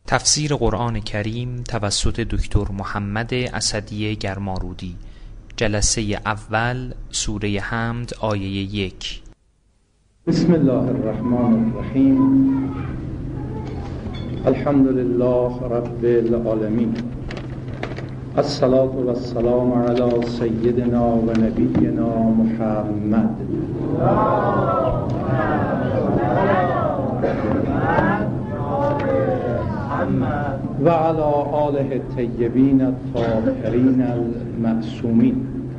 تفسیر قرآن کریم توسط دکتر محمد اسدی گرمارودی. جلسه اول، سوره حمد، آیه 1. بسم الله الرحمن الرحیم. الحمد لله رب العالمین. الصلاة و السلام علی سیدنا و نبینا محمد و علی آله الطیبین الطاهرین المعصومین.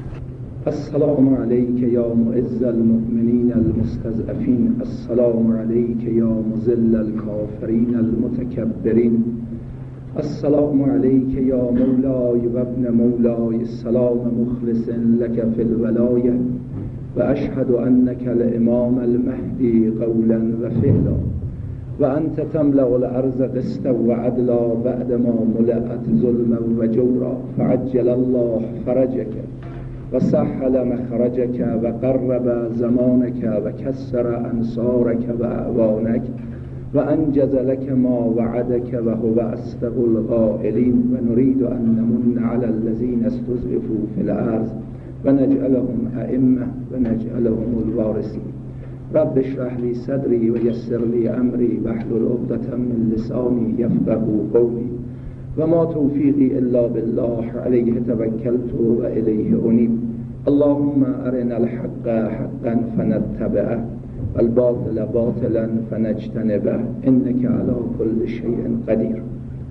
السلام علیک یا معز المؤمنین المستضعفین. السلام علیک یا مذل الکافرین المتکبرین. السلام علیک یا مولای و ابن مولای. السلام مخلص لک فی الولایه و اشهد انک الامام المهدی قولا و فعلا و انت تملأ الارض قسطا و عدلا بعدما ملأت ظلما و جورا فعجل الله فرجک و سهل مخرجک و قرب زمانک و کسر انصارک و اعوانک و انجز لك ما وعدك و هو اصدق القائلین و نريد ان نمن على الذين استضعفوا في الارض و نجعلهم ائمه و نجعلهم الوارثین. رب اشرح لي صدري ويسر لي امري واحلل عقدة من لساني يفقهوا قولي و ما توفیقی الا بالله علیه توکلت و الیه انیب. اللهم ارنا الحق حقا فنتبعه و الباطل باطلا فنجتنبه انک علی كل شیء قدیر.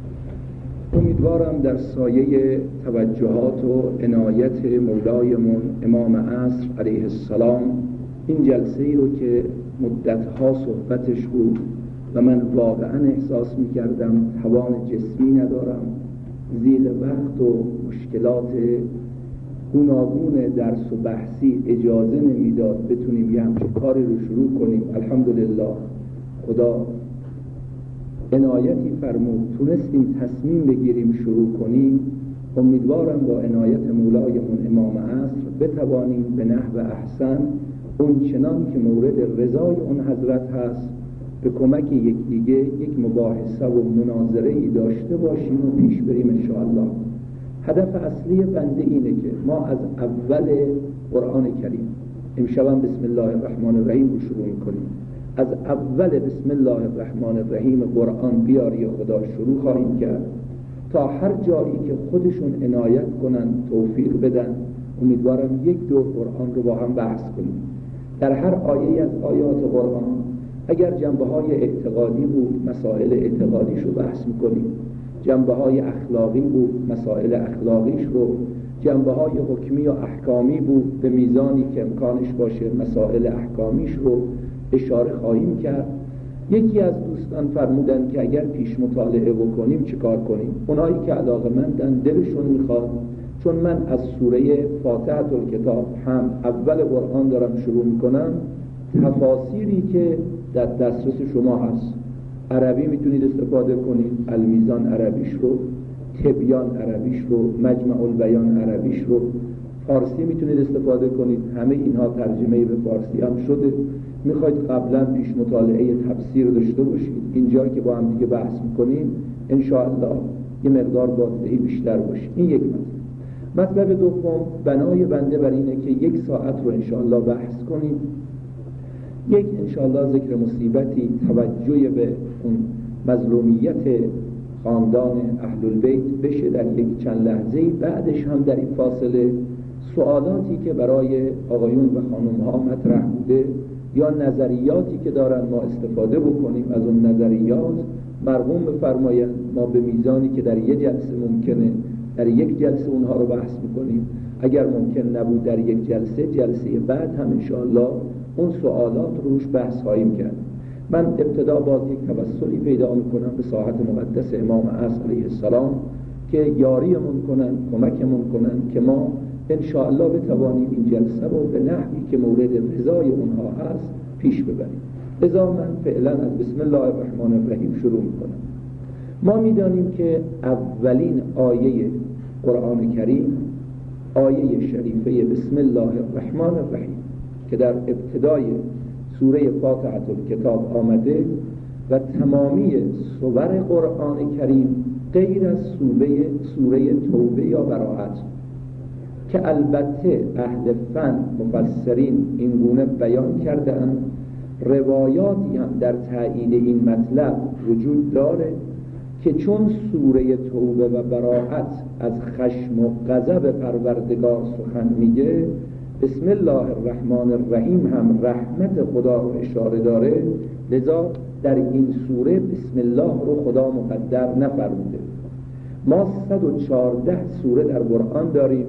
امیدوارم در سایه توجهات و عنایت مولایمون امام عصر علیه السلام این جلسه ای رو که مدتها صحبتش بود و من واقعا احساس می‌کردم توان جسمی ندارم، زیغ وقت و مشکلات گوناگون درس و بحثی اجازه نمیداد بتونیم یه همچین کاری رو شروع کنیم. الحمدلله خدا عنایتی فرمود تونستیم تصمیم بگیریم شروع کنیم. امیدوارم با عنایت مولایمون امام عصر بتوانیم به نحو احسن اون چنان که مورد رضای اون حضرت هست به کمک یکدیگه یک مباحثه و مناظره‌ای داشته باشیم و پیش بریم انشاءالله. هدف اصلی بنده اینه که ما از اول قرآن کریم، امشبم بسم الله الرحمن الرحیم رو شروع می‌کنیم، از اول بسم الله الرحمن الرحیم قرآن بیاری خدا شروع خواهیم کرد تا هر جایی که خودشون عنایت کنن توفیق بدن. امیدوارم یک دور قرآن رو با هم بحث کنیم. در هر آیه از آیات قرآن اگر جنبه‌های اعتقادی بود مسائل اعتقادیش رو بحث می‌کنیم، جنبه‌های اخلاقی بود مسائل اخلاقیش رو، جنبه‌های حکمی و احکامی بود به میزانی که امکانش باشه مسائل احکامیش رو اشاره خواهیم کرد. یکی از دوستان فرمودن که اگر پیش مطالعه بکنیم چیکار کنیم؟ اونایی که علاقه‌مندن دلشون می‌خواد، چون من از سوره فاتحه الکتاب هم اول قرآن دارم شروع می‌کنم، تفاسیری که در دسترس شما هست، عربی میتونید استفاده کنید، المیزان عربیش رو، تبیان عربیش رو، مجمع البیان عربیش رو، فارسی میتونید استفاده کنید. همه اینها ترجمه به فارسی هم شده. میخواید قبلا پیش مطالعه تفسیر داشته باشید، اینجا که با هم دیگه بحث میکنیم انشاءالله یه مقدار بازدهی بیشتر باشه. این یک مطلب دوم، بنای بنده بر اینه که 1 ساعت رو انشاءالله بحث کنیم. یک انشاءالله ذکر مصیبتی، توجه به اون مظلومیت خاندان اهل البیت بشه در یک چند لحظه‌ای. بعدش هم در این فاصله سوالاتی که برای آقایون و خانم‌ها مطرح بوده یا نظریاتی که دارن ما استفاده بکنیم از اون نظریات. مرحوم بفرمایند ما به میزانی که در یک جلسه ممکنه در یک جلسه اونها رو بحث میکنیم، اگر ممکن نبود در یک جلسه بعد هم انشاءالله اون سوالات روش بحث خواهیم کرد. من ابتدا باز یک توسلی پیدا میکنم به ساحت مقدس امام عصر علیه السلام که یاریمون کنن، کمکمون کنن که ما انشاءالله بتوانیم این جلسه رو به نحوی که مورد رضای اونها هست پیش ببریم. لذا من فعلا از بسم الله الرحمن الرحیم شروع میکنم. ما میدانیم که اولین آیه قرآن کریم آیه شریفه بسم الله الرحمن الرحیم که در ابتدای سوره فاتحه الکتاب آمده و تمامی سور قرآن کریم غیر از سوره توبه یا براءت که البته اهل فن مفسرین این گونه بیان کرده‌اند، روایاتی هم در تایید این مطلب وجود داره که چون سوره توبه و براءت از خشم و غضب پروردگار سخن میگه، بسم الله الرحمن الرحیم هم رحمت خدا رو اشاره داره، لذا در این سوره بسم الله رو خدا مقدر نفرموده. ما 114 سوره در قرآن داریم،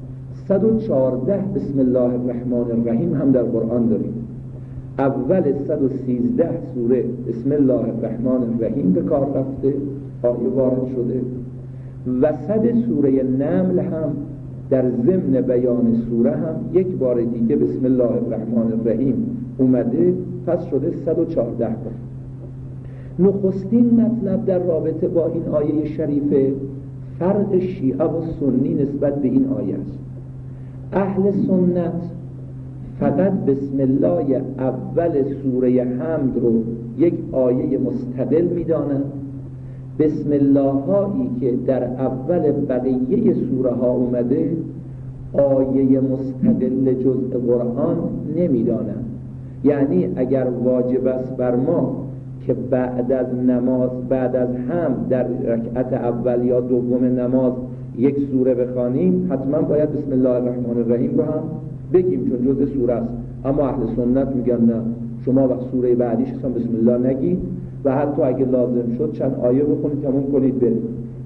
114 بسم الله الرحمن الرحیم هم در قرآن داریم. اول 113 سوره بسم الله الرحمن الرحیم به کار رفته، آیه وارد شده. وسط سوره نمل هم در ضمن بیان سوره هم یک بار دیگه بسم الله الرحمن الرحیم اومده، پس شده 114 بار. نخستین مطلب در رابطه با این آیه شریفه فرق شیعه و سنی نسبت به این آیه است. اهل سنت فقط بسم الله اول سوره حمد رو یک آیه مستقل می‌دانند. بسم الله هایی که در اول بقیه سوره ها اومده آیه مستقل جزء قرآن نمی‌دانند. یعنی اگر واجب است بر ما که بعد از نماز، بعد از حمد در رکعت اول یا دوم نماز یک سوره بخوانیم، حتما باید بسم الله الرحمن الرحیم رو هم بگیم چون جزء سوره است. اما اهل سنت میگن نه، شما وقت سوره بعدیش اصلا بسم الله نگید و حتی اگه لازم شد چند آیه بخونید تموم کنید برید.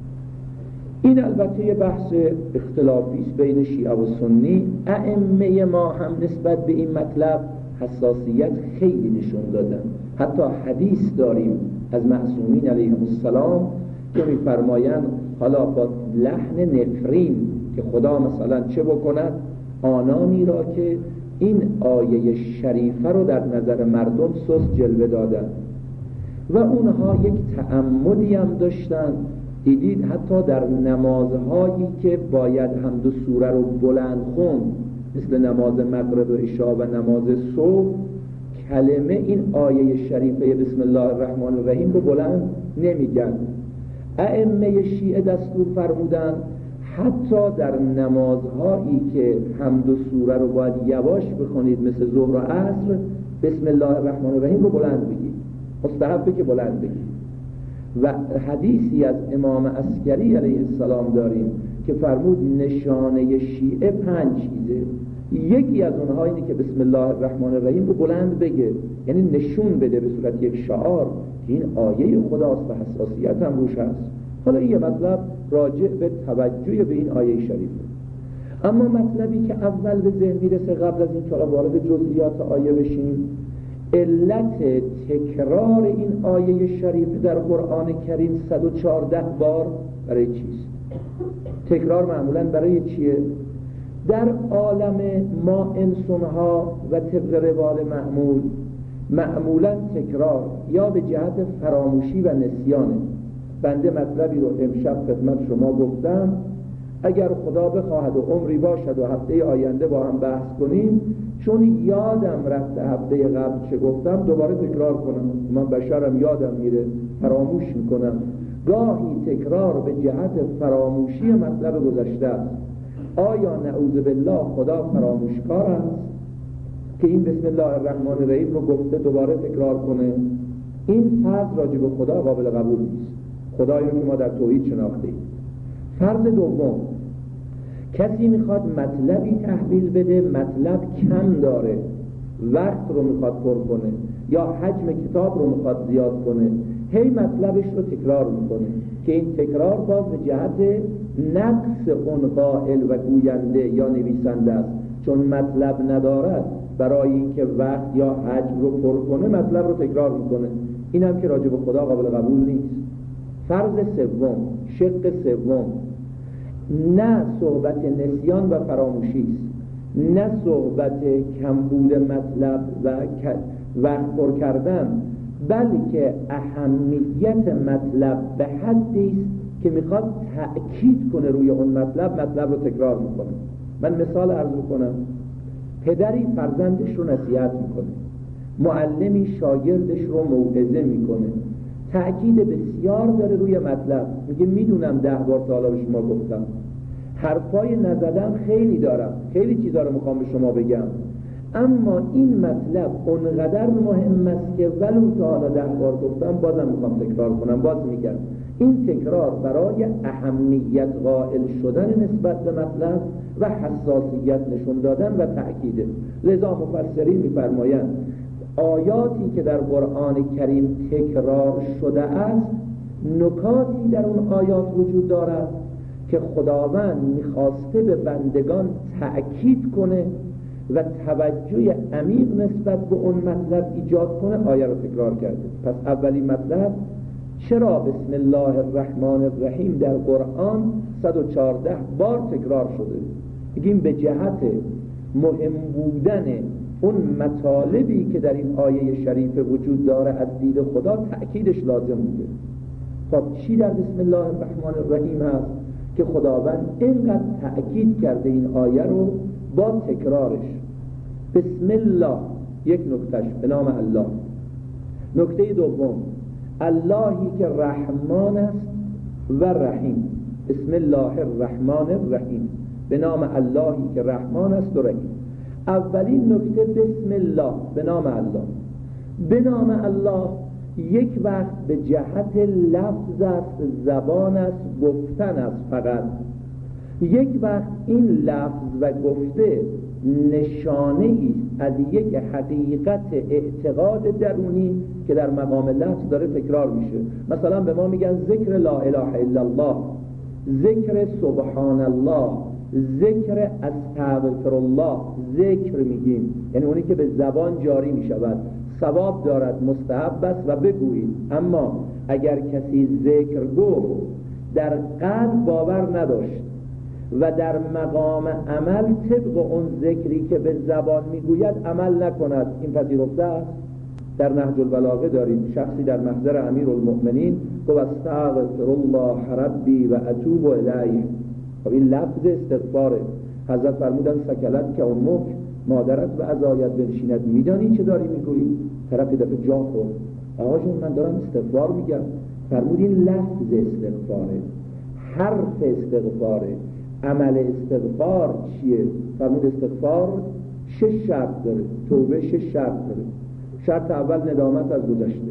این البته یه بحث اختلافی است بین شیعه و سنی. ائمه ما هم نسبت به این مطلب حساسیت خیلی نشون دادن. حتی حدیث داریم از معصومین علیهم السلام که می‌فرمایند حالا با لحن نفرین که خدا مثلا چه بکند، آنانی را که این آیه شریفه رو در نظر مردم سست جلوه دادن و اونها یک تعمدی هم داشتن. دیدید حتی در نمازهایی که باید حمد و سوره رو بلند خوند، مثل نماز مغرب و عشا و نماز صبح، کلمه این آیه شریفه بسم الله الرحمن الرحیم رو بلند نمیگن. ائمه شیعه دستور فرمودن حتی در نمازهایی که حمد و سوره رو باید یواش بخونید مثل ظهر و عصر، بسم الله الرحمن الرحیم رو بلند بگید، مستحبه که بلند بگید. و حدیثی از امام عسکری علیه السلام داریم که فرمود نشانه شیعه 5 چیزه، یکی از اونها اینه که بسم الله الرحمن الرحیم رو بلند بگه، یعنی نشون بده به صورت یک شعار که این آیه خداست و حساسیت هم روش هست. حالا این مطلب راجع به توجه به این آیه شریفه. اما مطلبی که اول به ذهن میرسه قبل از این که وارد جزئیات آیه بشیم، علت تکرار این آیه شریف در قرآن کریم 114 بار برای چیست؟ تکرار معمولاً برای چیه؟ در عالم ما انسانها و طبق روال معمولاً تکرار یا به جهت فراموشی و نسیانه. بنده مطلبی رو امشب خدمت شما گفتم، اگر خدا بخواهد و عمری باشد و هفته آینده با هم بحث کنیم، چون یادم رفته هفته قبل چه گفتم دوباره تکرار کنم. من بشرم، یادم میره، فراموش میکنم. گاهی تکرار به جهت فراموشی مطلب گذشته است. آیا نعوذ بالله خدا فراموشکار است که این بسم الله الرحمن الرحیم رو گفته دوباره تکرار کنه؟ این فرض راجع به خدا قابل قبول نیست. خدایی رو که ما در توحید شناختیم. فرض دوم، کسی میخواد مطلبی تحویل بده، مطلب کم داره، وقت رو میخواد پر کنه یا حجم کتاب رو میخواد زیاد کنه، هی مطلبش رو تکرار میکنه که این تکرار باز به جهت نقص اون قائل و گوینده یا نویسنده است، چون مطلب ندارد برای اینکه وقت یا حجم رو پر کنه مطلب رو تکرار میکنه. این هم که راجع به خدا قابل قبول نیست. فرض سوم، شق سوم، نه صحبت نسیان و فراموشی است، نه صحبت کمبود مطلب و وقت پر کردن، بلکه اهمیت مطلب به حدی است که میخواد تأکید کنه روی اون مطلب رو تکرار میکنه. من مثال عرض کنم. پدری فرزندش رو نصیحت میکنه، معلمی شاگردش رو موعظه میکنه، تأکید بسیار داره روی مطلب. میگه میدونم 10 بار تا حالا به شما گفتم، حرفای نزدم خیلی دارم، خیلی چیزا رو میخوام به شما بگم، اما این مطلب اونقدر مهم است که ولو تا حالا 10 بار گفتم بازم میخوام تکرار کنم. باز میگم این تکرار برای اهمیت قائل شدن نسبت به مطلب و حساسیت نشون دادن و تأکیده. لذا مفسرین میفرمایند آیاتی که در قرآن کریم تکرار شده است، نکاتی در اون آیات وجود دارد که خداوند میخواسته به بندگان تأکید کنه و توجه عمیق نسبت به اون مطلب ایجاد کنه. آیه رو تکرار کرده. پس اولین مطلب، چرا بسم الله الرحمن الرحیم در قرآن 114 بار تکرار شده؟ میگیم به جهت مهم بودن اون مطالبی که در این آیه شریف وجود داره از دید خدا تأکیدش لازم بوده. خب چی در بسم الله الرحمن الرحیم هست که خداوند اینقدر تأکید کرده این آیه رو با تکرارش؟ بسم الله یک نکتهش به نام الله. نکته دوم، اللهی که رحمان است و رحیم. بسم الله الرحمن الرحیم، به نام اللهی که رحمان است و رحیم. اولین نکته بسم الله، به نام الله. به نام الله یک وقت به جهت لفظ است، زبان است، گفتن است فقط. یک وقت این لفظ و گفته نشانه ای از یک حقیقت اعتقاد درونی که در مقام لفظ داره تکرار میشه. مثلا به ما میگن ذکر لا اله الا الله، ذکر سبحان الله، ذکر استغفر الله. ذکر میگیم یعنی اونی که به زبان جاری میشود، ثواب دارد، مستحب است و بگویید. اما اگر کسی ذکر گفت در قلب باور نداشت و در مقام عمل طبق اون ذکری که به زبان میگوید عمل نکند، این پذیرفته است. در نهج البلاغه داریم شخصی در محضر امیرالمؤمنین گفت استغفر الله ربی و اتوب الیه. خب این لفظ استغفاره. حضرت فرمودن سکلت که امک، مادرت و عزایت بنشیند. میدانی چه داری میگویی؟ طرف دفعه جا خورد. آقا جون من دارم استغفار میگم. فرمود این لفظ استغفاره، حرف استغفاره. عمل استغفار چیه؟ فرمود استغفار 6 شرط داره. توبه 6 شرط داره. شرط اول ندامت از گذشته،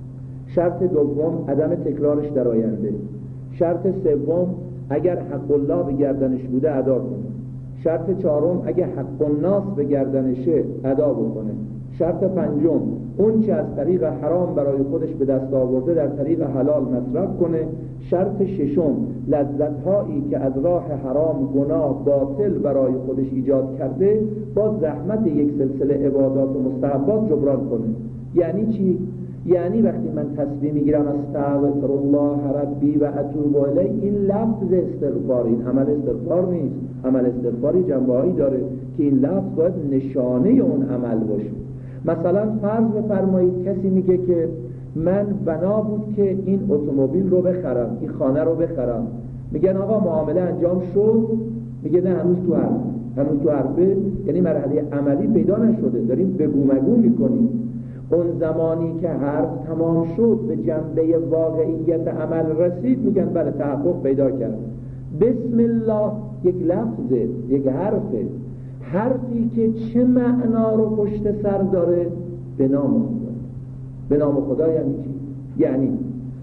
شرط دوم عدم تکرارش در آینده، شرط سوم اگر حق الله به گردنش بوده ادا کنه، شرط چهارم اگر حق الناس به گردنشه ادا بکنه، شرط پنجم اون چه از طریق حرام برای خودش به دست آورده در طریق حلال مصرف کنه، شرط ششم لذت‌هایی که از راه حرام، گناه، باطل برای خودش ایجاد کرده با زحمت یک سلسله عبادات و مستحبات جبران کنه. یعنی چی؟ یعنی وقتی من تسبیح میگیرم استغفر الله ربی و اتوب الیه، این لفظ استغفار، این عمل استغفار نیست. عمل استغفاری جنبه‌هایی داره که این لفظ باید نشانه اون عمل باشه. مثلا فرض بفرمایید کسی میگه که من بنا بود که این اتومبیل رو بخرم، این خانه رو بخرم. میگن آقا معامله انجام شد؟ میگه نه هنوز تو حرفه. یعنی مرحله عملی پیدا نشده، داریم بگو مگو میکنیم. اون زمانی که حرف تمام شد به جنبه واقعیت عمل رسید، میگن بله تحقق پیدا کرد. بسم الله یک لفظه، یک حرفه، حرفی که چه معنا رو پشت سر داره؟ به نام خدا. به نام خدا یعنی چی؟ یعنی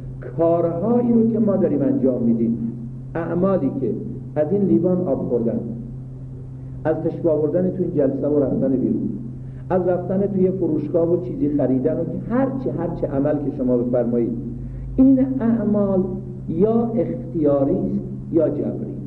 کارهایی رو که ما داریم انجام میدیم، اعمالی که از این لیوان آب خوردن، از تشبه آوردن تو این جلسه و رفتن بیرون، از رفتن توی فروشگاه و چیزی خریدن و هرچه عمل که شما بفرمایید، این اعمال یا اختیاری است یا جبری.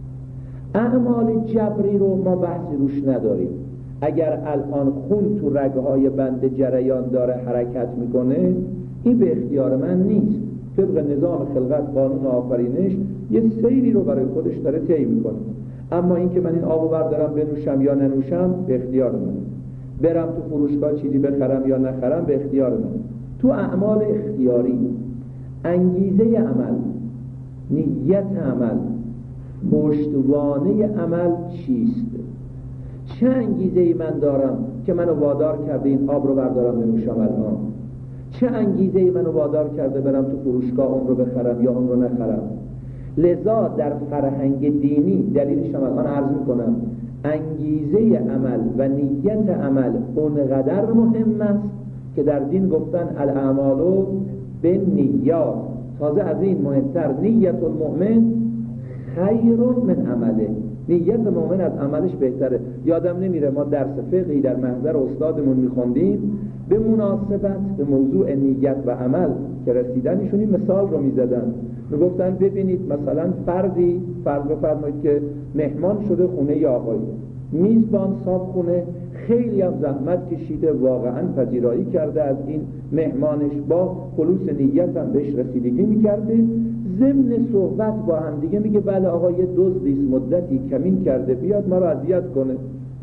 اعمال جبری رو ما بحثی روش نداریم. اگر الان خون تو رگهای بنده جریان داره، حرکت میکنه، این به اختیار من نیست. طبق نظام خلقت، قانون آفرینش یه سیری رو برای خودش داره طی میکنه. اما این که من این آبو بردارم بنوشم یا ننوشم به اختیار من. برم تو فروشگاه چیزی بخرم یا نخرم به اختیار من. تو اعمال اختیاری انگیزه عمل، نیت عمل، پشتوانه عمل چیست؟ چه انگیزه‌ای من دارم که منو وادار کرده این آب رو بردارم بنوشم الان؟ چه انگیزه‌ای منو وادار کرده برم تو فروشگاه اون رو بخرم یا اون رو نخرم؟ لذا در فرهنگ دینی، دلیلش هم الان عرض میکنم، انگیزه عمل و نیت عمل اونقدر مهم است که در دین گفتن الاعمال بالنیات. تازه از این مهمتر، نیت المؤمن خیر من عمله، نیت مؤمن از عملش بهتره. یادم نمیره ما درس فقهی در محضر استادمون میخوندیم، به مناسبت به موضوع نیت و عمل که رسیدن ایشون این مثال رو میزدن، میگفتن ببینید مثلا فردی فرض بفرمایید که مهمان شده خونه ی آقایی، میزبان صاحب خونه خیلی هم زحمت کشیده، واقعا پذیرایی کرده از این مهمانش، با خلوص نیت هم بهش رسیدگی میکرده، ضمن صحبت با هم دیگه میگه بله آقا یه دزدی مدتی کمین کرده بیاد ما رو اذیت کنه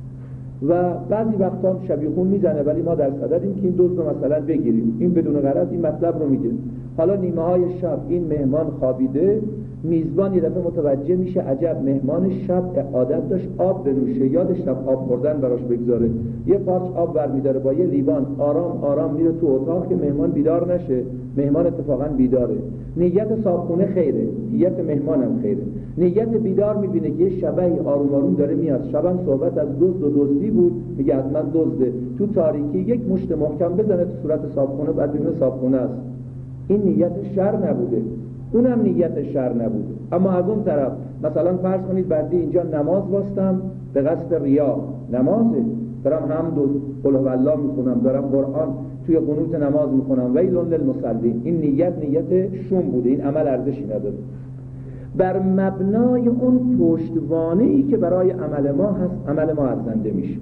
و بعضی وقتا هم شبیخون میزنه ولی ما در صددیم که این دزد رو مثلا بگیریم. این بدون غرض این مطلب رو میگه. حالا نیمه های شب این مهمان خوابیده، میزبان یه دفعه متوجه میشه عجب مهمان شب عادت داشت آب بنوشه، یادش رفت آب خوردن براش بگذاره، یه پارچ آب برمیداره با یه لیوان آرام آرام میره تو اتاق که مهمان بیدار نشه. مهمان اتفاقا بیداره، نیت صابخونه خیره، نیت مهمانم خیره. نیت بیدار میبینه که یه شبحی آروم آروم داره میاد، شبم صحبت از دزد و دزدی بود، میگه از من دزده، تو تاریکی یک مشت محکم بزنه تو صورت صابخونه، بعد ببینه صابخونه است. این نیت شر نبوده، اونم نیت شر نبوده. اما از اون طرف مثلا فرض کنید بعدی اینجا نماز واستم به قصد ریا، نمازه، دارم حمد و قل هو الله میخونم، دارم قرآن توی قنوت نماز میخونم، ویل للمصلین، این نیت شوم بوده، این عمل ارزشی نداره. بر مبنای اون پشتوانه‌ای که برای عمل ما هست، عمل ما ارزنده میشه.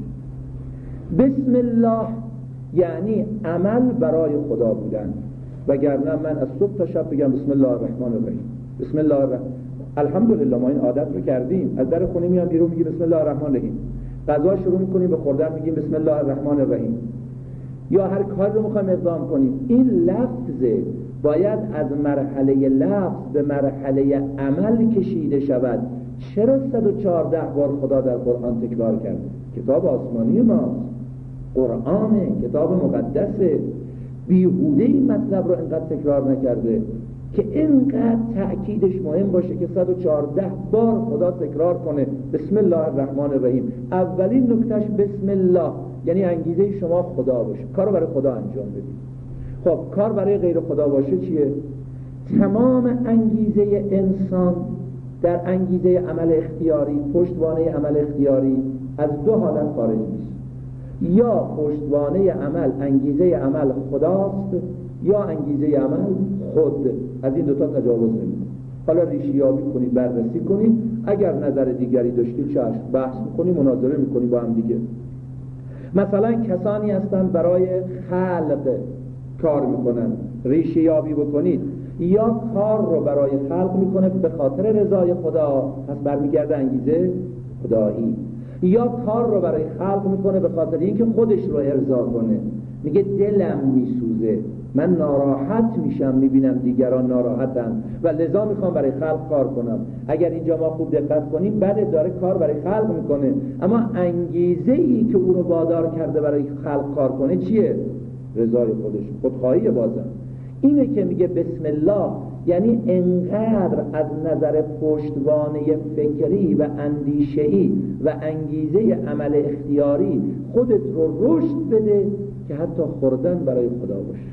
بسم الله یعنی عمل برای خدا بودن، وگرنه من از صبح تا شب بگم بسم الله الرحمن الرحیم، بسم الله الرحمن، الحمدلله ما این عادت رو کردیم، از در خونه میام بیرون میگیم بسم الله الرحمن الرحیم، غذا شروع میکنیم به خوردن میگیم بسم الله الرحمن الرحیم، یا هر کار رو میخوایم اقدام کنیم. این لفظ باید از مرحله لفظ به مرحله عمل کشیده شود. چرا 114 بار خدا در قرآن تکرار کرده؟ کتاب آسمانی ماست، قرآن کتاب مقدسه، بیهوده این مطلب رو اینقدر تکرار نکرده که اینقدر تأکیدش مهم باشه که 114 بار خدا تکرار کنه بسم الله الرحمن الرحیم. اولین نکتهش بسم الله، یعنی انگیزه شما خدا باشه، کار رو برای خدا انجام بدید. خب کار برای غیر خدا باشه چیه؟ تمام انگیزه انسان در انگیزه عمل اختیاری، پشتوانه عمل اختیاری از دو حالت خارج نیست، یا پشتوانه عمل انگیزه عمل خداست یا انگیزه عمل خود، از این دوتا تجاوز نمی‌کنه. حالا ریشیابی کنید، بررسی کنید، اگر نظر دیگری داشتید چشم، بحث می‌کنید، مناظره می‌کنید با هم دیگه. مثلا کسانی هستن برای خلق کار میکنن، ریشیابی بکنید، یا کار رو برای خلق میکنه به خاطر رضای خدا، پس برمیگرده انگیزه خدایی، یا کار رو برای خلق میکنه به خاطر اینکه خودش رو ارضا کنه، میگه دلم میسوزه، من ناراحت میشم میبینم دیگران ناراحتن و لذا میخوام برای خلق کار کنم. اگر اینجا ما خوب دقت کنیم بله داره کار برای خلق میکنه، اما انگیزه ای که او رو وادار کرده برای خلق کار کنه چیه؟ رضای خودش، خودخواهی. بازم اینه که میگه بسم الله، یعنی انقدر از نظر پشتوانه فکری و اندیشه‌ای و انگیزه عمل اختیاری خودت رو رشد بده که حتی خوردن برای خدا باشه،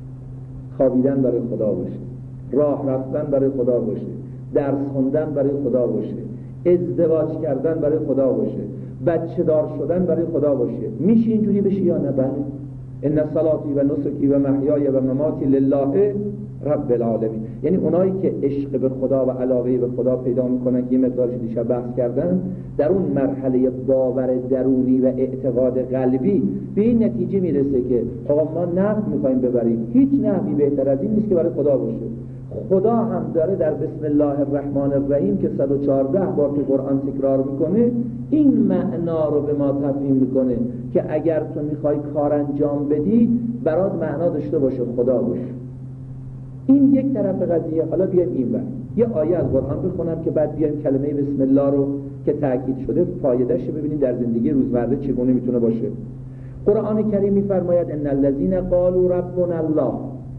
خوابیدن برای خدا باشه، راه رفتن برای خدا باشه، درس خوندن برای خدا باشه، ازدواج کردن برای خدا باشه، بچه دار شدن برای خدا باشه. میشه اینجوری بشه یا نه؟ بله. ان صلاتی و نسکی و محیای و مماتی لله رب العالمین، یعنی اونایی که عشق به خدا و علاقه به خدا پیدا میکنن که یه مقدارش دیشب بحث کردن، در اون مرحله باور درونی و اعتقاد قلبی به این نتیجه میرسه که ما نفع میخوایم ببریم، هیچ نفعی بهتر از این نیست که برای خدا باشه. خدا هم داره در بسم الله الرحمن الرحیم که 114 بار تو قرآن تکرار میکنه این معنا رو به ما تفهیم میکنه که اگر تو میخوای کار انجام بدی برات معنا داشته باشه خدا باشه. این یک طرف قضیه. حالا بیایم این بر یه آیه از قرآن بخونم که بعد بیایم کلمه بسم الله رو که تأکید شده فایدهش ببینیم در زندگی روزمره چگونه میتونه باشه. قرآن کریم می‌فرماید ان الذين قالوا ربنا الله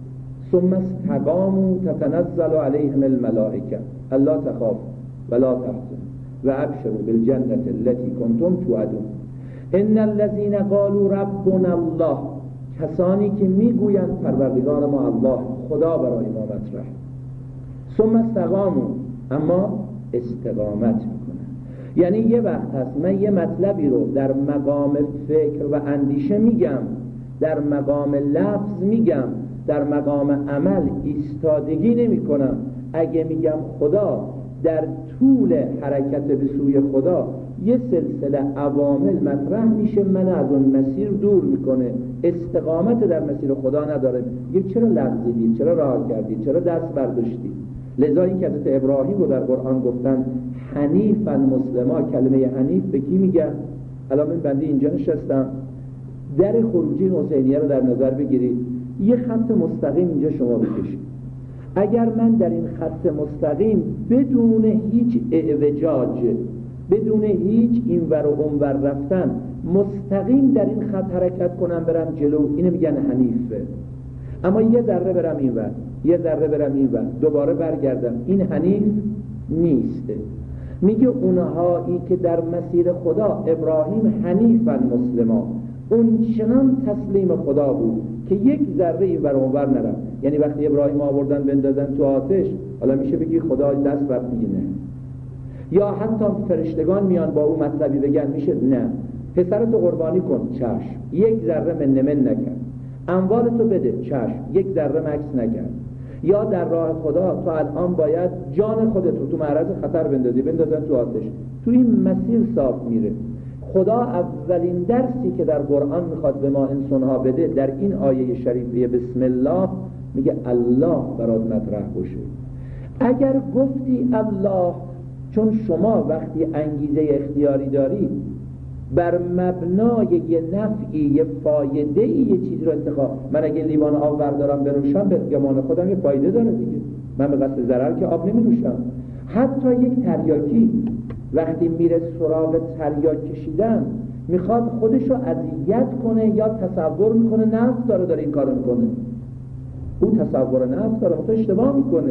ثم استقاموا تتنزل عليهم الملائكه الا تخافوا ولا تحزنوا وابشروا بالجنه التي كنتم توعدون. ان الذين قالوا ربنا الله، کسانی که میگویند پروردگار ما الله، خدا برای ما مطرح. ثم استقاموا، اما استقامت میکنن. یعنی یه وقت هست من یه مطلبی رو در مقام فکر و اندیشه میگم، در مقام لفظ میگم، در مقام عمل ایستادگی نمی کنم. اگه میگم خدا، در طول حرکت به سوی خدا یه سلسله عوامل مطرح میشه، من از اون مسیر دور میکنه. استقامت در مسیر خدا نداره. میگه چرا لغزیدید، چرا راه کردید، چرا دست برداشتید. لذا این که حضرت ابراهیم رو در قرآن گفتن حنیفا مسلما، کلمه حنیف به کی میگن؟ الان من بنده اینجا نشستم، در خروجی حسینیه رو در نظر بگیرید، یه خط مستقیم اینجا شما بکشید. اگر من در این خط مستقیم بدون هیچ اعوجاج، بدون هیچ اینور و اونور رفتن، مستقیم در این خط حرکت کنم برم جلو، اینو میگن حنیفه. اما یه ذره برم اینور، یه ذره برم اینور، دوباره برگردم، این حنیف نیست. میگه اونهایی که در مسیر خدا، ابراهیم حنیفا مسلما، اون چنان تسلیم خدا بود که یک ذره اینور و اونور نرم. یعنی وقتی ابراهیم آوردن بندازن تو آتش، حالا میشه بگی خدا دست برد، میگه نه. یا حتی فرشتگان میان با اون مطلبی بگن، میشه نه. پسرتو قربانی کن، چشم، یک ذره من نکرد. اموالتو بده، چشم، یک ذره مکس نکرد. یا در راه خدا تو الان باید جان خودت رو تو معرض خطر بندازن تو آتش. تو این مسیر صاف میره. خدا اولین درسی که در قرآن میخواد به ما انسانها بده، در این آیه شریفه بسم الله، میگه الله برات مطرح باشه. اگر گفتی الله، چون شما وقتی انگیزه اختیاری دارید، بر مبنای یه نفعی، یه فایده‌ای، یه چیزی رو انتخاب. من اگه لیوان آب بردارم بنوشم، به گمان خودم یه فایده داره دیگه. من به قصد ضرر که آب نمی‌نوشم. حتی یک تریاکی وقتی میره سراغ تریاک کشیدن، میخواد خودشو اذیت کنه یا تصور میکنه نفع داره این کارو میکنه. او تصور نفع داره، تو اشتباه میکنه،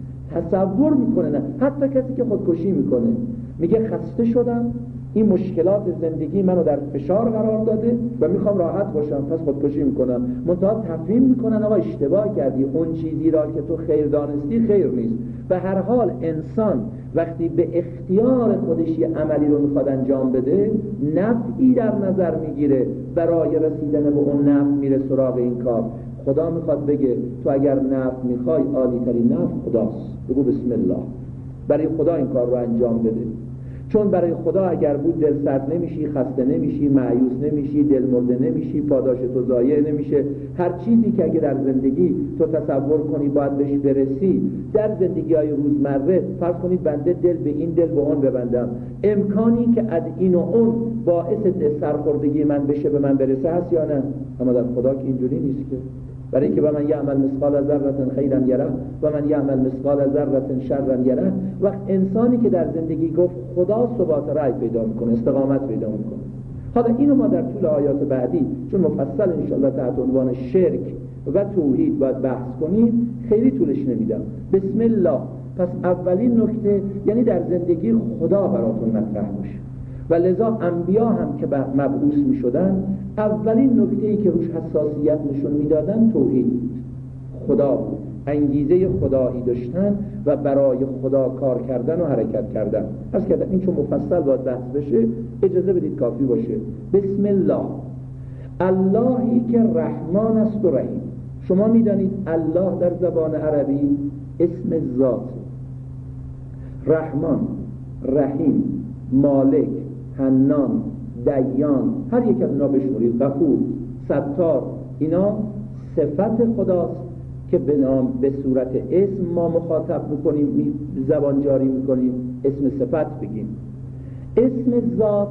تصور میکنه. نه، حتی کسی که خودکشی میکنه میگه خسته شدم، این مشکلات زندگی منو در فشار قرار داده و میخوام راحت باشم، پس خودکشی میکنم. منتها تفهیم میکنن آقا اشتباه کردی، اون چیزی را که تو خیر دانستی خیر نیست. به هر حال انسان وقتی به اختیار خودش یه عملی رو میخواد انجام بده، نفعی در نظر میگیره، برای رسیدن به اون نفع میره سراغ این کار. خدا میخواد بگه تو اگر نفع میخوای، عالی ترین نفع خداست، بگو بسم الله، برای خدا این کار رو انجام بده. چون برای خدا اگر بود دل سرد نمیشی، خسته نمیشی، مایوس نمیشی، دل مرده نمیشی، پاداش تو ضایع نمیشه. هر چیزی که اگه در زندگی تو تصور کنی باید بهش برسی، در زندگی های روزمره فرض کنید بنده دل به این دل به اون ببندم، امکانی که از این و اون باعث سرخوردگی من بشه به من برسه هست یا نه؟ اما در خدا که اینجوری نیست که. برای اینکه و من یعمل مثقال ذره خیرا یره و من یعمل مثقال ذره شرا یره. وقت انسانی که در زندگی گفت خدا، ثبات رأی پیدا میکنه، استقامت پیدا میکنه. حالا اینو ما در طول آیات بعدی، چون مفصل انشاءالله تحت عنوان شرک و توحید باید بحث کنیم، خیلی طولش نمیدم. بسم الله. پس اولین نکته یعنی در زندگی خدا براتون مطرح باشه. و لذا انبیا هم که مبعوث می شدن، اولین نکته‌ای که روش حساسیت نشون میدادن توحید بود، خدا بود، انگیزه خدایی داشتن و برای خدا کار کردن و حرکت کردن. پس که این چون مفصل باید بحث بشه، اجازه بدید کافی باشه. بسم الله. اللهی که رحمان است و رحیم. شما میدانید الله در زبان عربی اسم ذات، رحمان، رحیم، مالک، حنان، دیان، هر یک از اینا بشمرید، غفور، ستار، اینا صفت خداست که به صورت اسم ما مخاطب میکنیم، زبان جاری میکنیم، اسم صفت بگیم. اسم ذات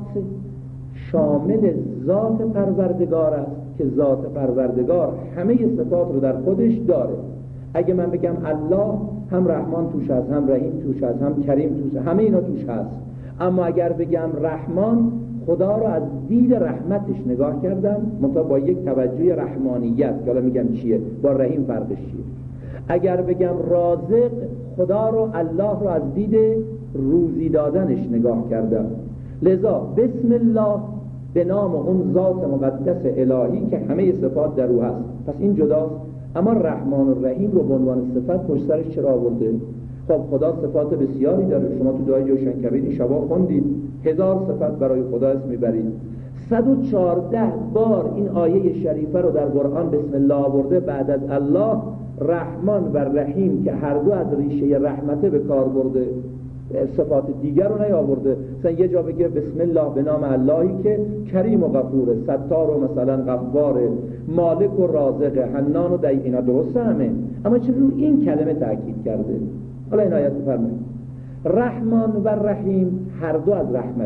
شامل ذات پروردگار است که ذات پروردگار همه صفات رو در خودش داره. اگه من بگم الله، هم رحمان توش هست، هم رحیم توش هست، هم کریم توش هست، همه اینا توش هست. اما اگر بگم رحمان، خدا رو از دید رحمتش نگاه کردم، منتها با یک توجه رحمانیت که حالا میگم چیه، با رحیم فرقش چیه. اگر بگم رازق، خدا رو، الله رو از دید روزی دادنش نگاه کردم. لذا بسم الله به نام اون ذات مقدس الهی که همه صفات در او هست، پس این جداست. اما رحمان و رحیم رو به عنوان صفت پشت سرش چرا آورده؟ خب خدا صفات بسیاری داره، شما تو دعای جوشن کبیر این شبا خوندید 1000 صفت برای خدا اسم میبرید. 114 بار این آیه شریفه رو در قرآن بسم الله آورده. بعد از الله رحمان و رحیم که هر دو از ریشه رحمته به کار برده، صفات دیگر رو نیاورده. مثلا یه جا بگه بسم الله به نام اللهی که کریم و غفوره، ستار و مثلا غفاره، مالک و رازقه، حنان و دعی، اینا درسته همه، اما چرا این کلمه تأکید کرده؟ حالا این آیت بفرمایید. رحمان و رحیم هر دو از رحمت.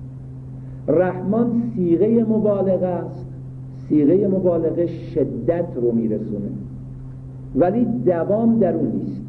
رحمان صیغه مبالغه است، صیغه مبالغه شدت رو میرسونه ولی دوام در اون نیست.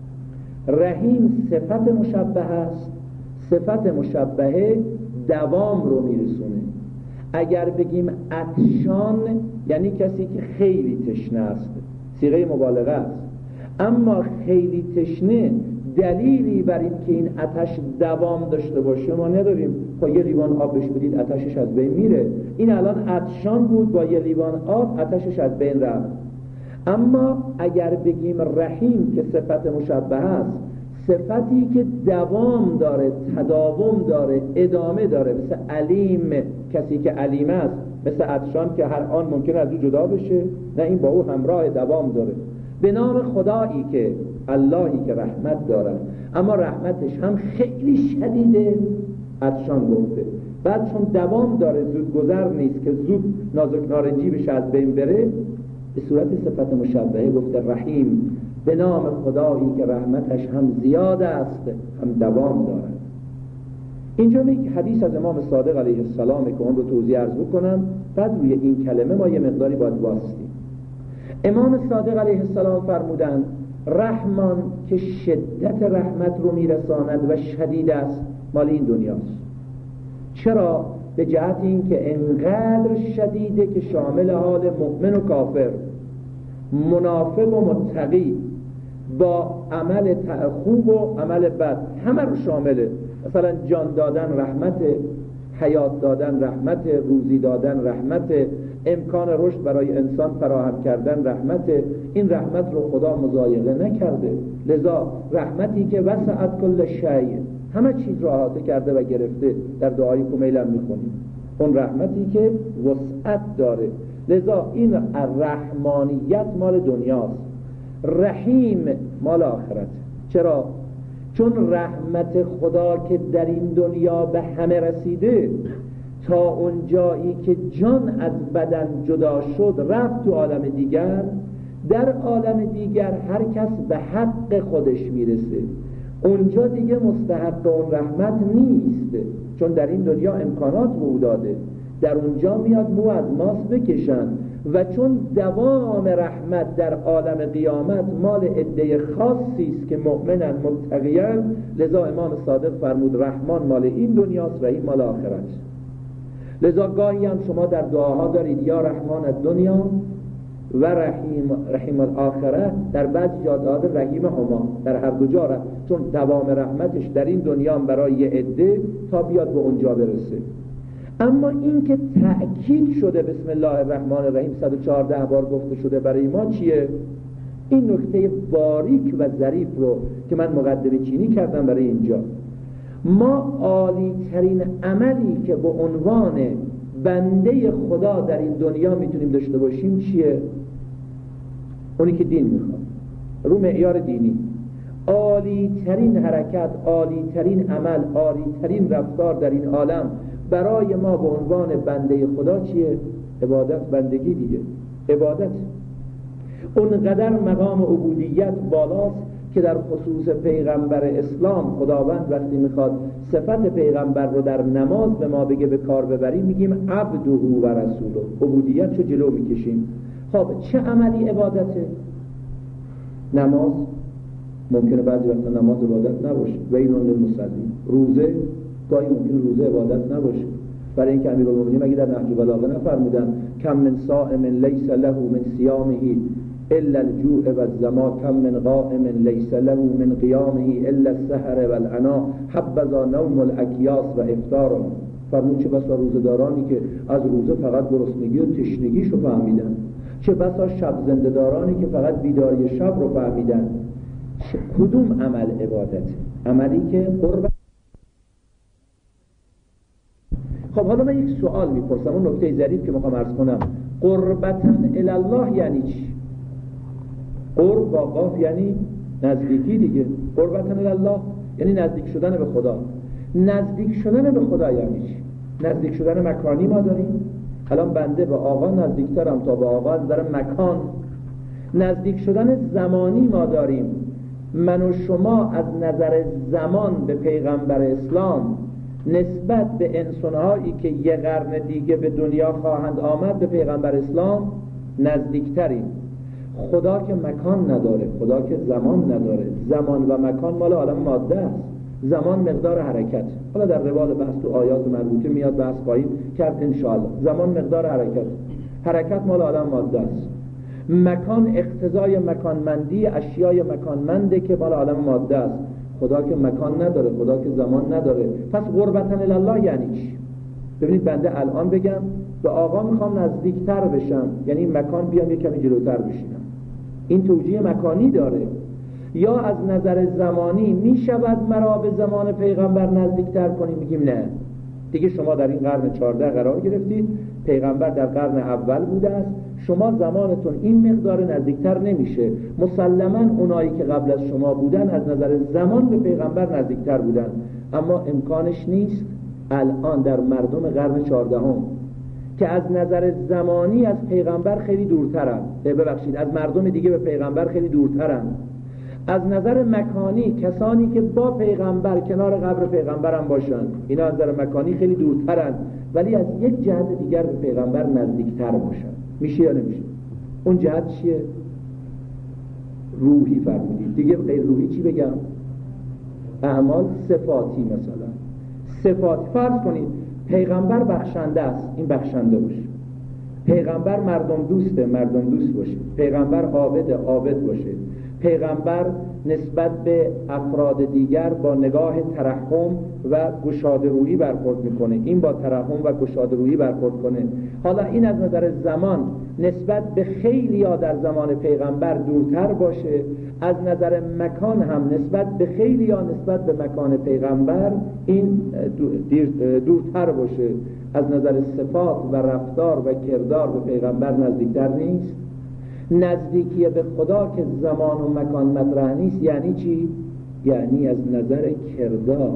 رحیم صفت مشبه است، صفت مشبهه دوام رو میرسونه. اگر بگیم عطشان یعنی کسی که خیلی تشنه است، صیغه مبالغه است. اما خیلی تشنه دلیلی بر این که این آتش دوام داشته باشه ما نداریم. با یه لیوان آب بهش بدید آتشش از بین میره. این الان عطشان بود، با یه لیوان آب آتشش از بین رفت. اما اگر بگیم رحیم که صفت مشبه است، صفتی که دوام داره، تداوم داره، ادامه داره، مثل علیم، کسی که علیم است، مثل عطشان که هر آن ممکن از او جدا بشه، نه این با او همراه دوام داره. به نام خدایی که اللهی که رحمت داره اما رحمتش هم خیلی شدیده، عطشان گفته. بعد چون دوام داره، زود گذر نیست که زود نازک نارنجی بشه از بین بره، به صورت صفت مشبهه گفته رحیم، به نام خدایی که رحمتش هم زیاد است هم دوام دارد. اینجا یک حدیث از امام صادق علیه السلام که اون رو توضیح عرض بکنم، بعد روی این کلمه ما یه مقداری باید واسطیم. امام صادق علیه السلام فرمودند رحمان که شدت رحمت رو میرساند و شدید است مال این دنیاست. چرا؟ به جهت این که انقدر شدیده که شامل حال مؤمن و کافر، منافق و متقی، با عمل خوب و عمل بد همه رو شامله. مثلا جان دادن رحمت، حیات دادن رحمت، روزی دادن رحمت، امکان رشد برای انسان فراهم کردن رحمت. این رحمت رو خدا مضایقه نکرده، لذا رحمتی که وسعت کل شیء، همه چیز رو احاطه کرده و گرفته، در دعای کمیلم میخونیم اون رحمتی که وسعت داره. لذا این رحمانیت مال دنیاست، رحیم مال آخرت. چرا؟ چون رحمت خدا که در این دنیا به همه رسیده، تا اون جایی که جان از بدن جدا شد رفت تو عالم دیگر، در عالم دیگر هر کس به حق خودش میرسه. اونجا دیگه مستحق اون رحمت نیست، چون در این دنیا امکانات به او داده، در اونجا میاد مو از ماست بکشن. و چون دوام رحمت در عالم قیامت مال عده خاصی است که مؤمنن متقیان، لذا امام صادق فرمود رحمان مال این دنیاست، رحیم مال آخرت. لذا گاهی هم شما در دعاها دارید یا رحمان الدنیا و رحیم الاخره، در بعضی جا داده رحیم هما، در هر دو جا رفت، چون دوام رحمتش در این دنیا برای یه عده تا بیاد به اونجا برسه. اما این که تأکید شده بسم الله الرحمن الرحیم 114 بار گفته شده برای ما چیه؟ این نکته باریک و ظریف رو که من مقدمه چینی کردم برای اینجا. ما عالی ترین عملی که به عنوان بنده خدا در این دنیا میتونیم داشته باشیم چیه؟ اونی که دین میخواد، رو معیار دینی. عالی ترین حرکت، عالی ترین عمل، عالی ترین رفتار در این عالم برای ما به عنوان بنده خدا چیه؟ عبادت، بندگی دیگه، عبادت. اونقدر مقام عبودیت بالاست که در خصوص پیغمبر اسلام خداوند وقتی میخواد صفت پیغمبر رو در نماز به ما بگه به کار ببریم، میگیم عبده و رسوله، عبودیت رو جلو میکشیم. خب چه عملی عبادته؟ نماز ممکنه بعضی وقتا نماز عبادت نباشه، ویل للمصلین. روزه گاهی ممکنه روزه عبادت نباشه. برای اینکه امیرالمومنین مگه در نهج البلاغه نفرمودن کم من صائم لیس له من صیامه الا الجوع والظما کم من قائم لیس له من قیامه الا السحر والعنا حبذا نوم الاکیاس و افطار. فرمود چه بسا روزه‌دارانی که از روزه فقط گرسنگی و تشنگیشو فهمیدن، چه بسا شب زنده‌دارانی که فقط بیداری شب رو فهمیدن. کدوم عمل عبادته؟ عملی که قربت. خب حالا من یک سوال میپرسم، اون نکته ظریف که میخوام عرض کنم، قربتن الله یعنی چی؟ قرب با قاف یعنی نزدیکی دیگه. قربتن الله یعنی نزدیک شدن به خدا. نزدیک شدن به خدا یعنی چی؟ نزدیک شدن مکانی ما داریم. الان بنده به آقا نزدیکترم تا به آقا از نظر مکان. نزدیک شدن زمانی ما داریم. من و شما از نظر زمان به پیغمبر اسلام نسبت به انسانهایی که یه قرن دیگه به دنیا خواهند آمد به پیغمبر اسلام نزدیکتریم. خدا که مکان نداره، خدا که زمان نداره. زمان و مکان مال عالم ماده است. زمان مقدار حرکت. حالا در روال بحث تو آیات مربوطه میاد بحث خواهیم کرد انشاءالله. زمان مقدار حرکت، حرکت مال عالم ماده است. مکان اقتضای مکانمندی اشیای مکانمنده که مال عالم ماده است. خدا که مکان نداره، خدا که زمان نداره. پس قربتن الله یعنی چی؟ ببینید بنده الان بگم به آقا میخوام نزدیکتر بشم، یعنی مکان بیام یک کمی جلوتر بشینم، این توجیه مکانی داره. یا از نظر زمانی میشود مرا به زمان پیغمبر نزدیکتر کنیم؟ میگیم نه دیگه، شما در این قرن 14 قرار گرفتید، پیغمبر در قرن اول بوده است، شما زمانتون این مقدار نزدیکتر نمیشه. مسلماً اونایی که قبل از شما بودن از نظر زمان به پیغمبر نزدیکتر بودن، اما امکانش نیست الان در مردم قرن 14 که از نظر زمانی از پیغمبر خیلی دورترن، از مردم دیگه به پیغمبر خیلی دورترن. از نظر مکانی کسانی که با پیغمبر کنار قبر پیغمبر هم باشن، اینا از نظر مکانی خیلی دورترن، ولی از یک جهت دیگر به پیغمبر نزدیکتر باشن. میشه یا نمیشه؟ اون جهت چیه؟ روحی فرمودید دیگه. غیر روحی چی بگم؟ اعمال صفاتی. مثلا صفات فرض کنید پیغمبر بخشنده است، این بخشنده باشه. پیغمبر مردم دوسته، مردم دوست باشه. پیغمبر عابد باشه. پیغمبر نسبت به افراد دیگر با نگاه ترحم و گشاده‌رویی برخورد میکنه، این با ترحم و گشاده‌رویی برخورد کنه. حالا این از نظر زمان نسبت به خیلیا در زمان پیغمبر دورتر باشه، از نظر مکان هم نسبت به خیلیا نسبت به مکان پیغمبر این دورتر باشه. از نظر صفات و رفتار و کردار به پیغمبر نزدیکتر نیست. نزدیکی به خدا که زمان و مکان مطرح نیست یعنی چی؟ یعنی از نظر کردار،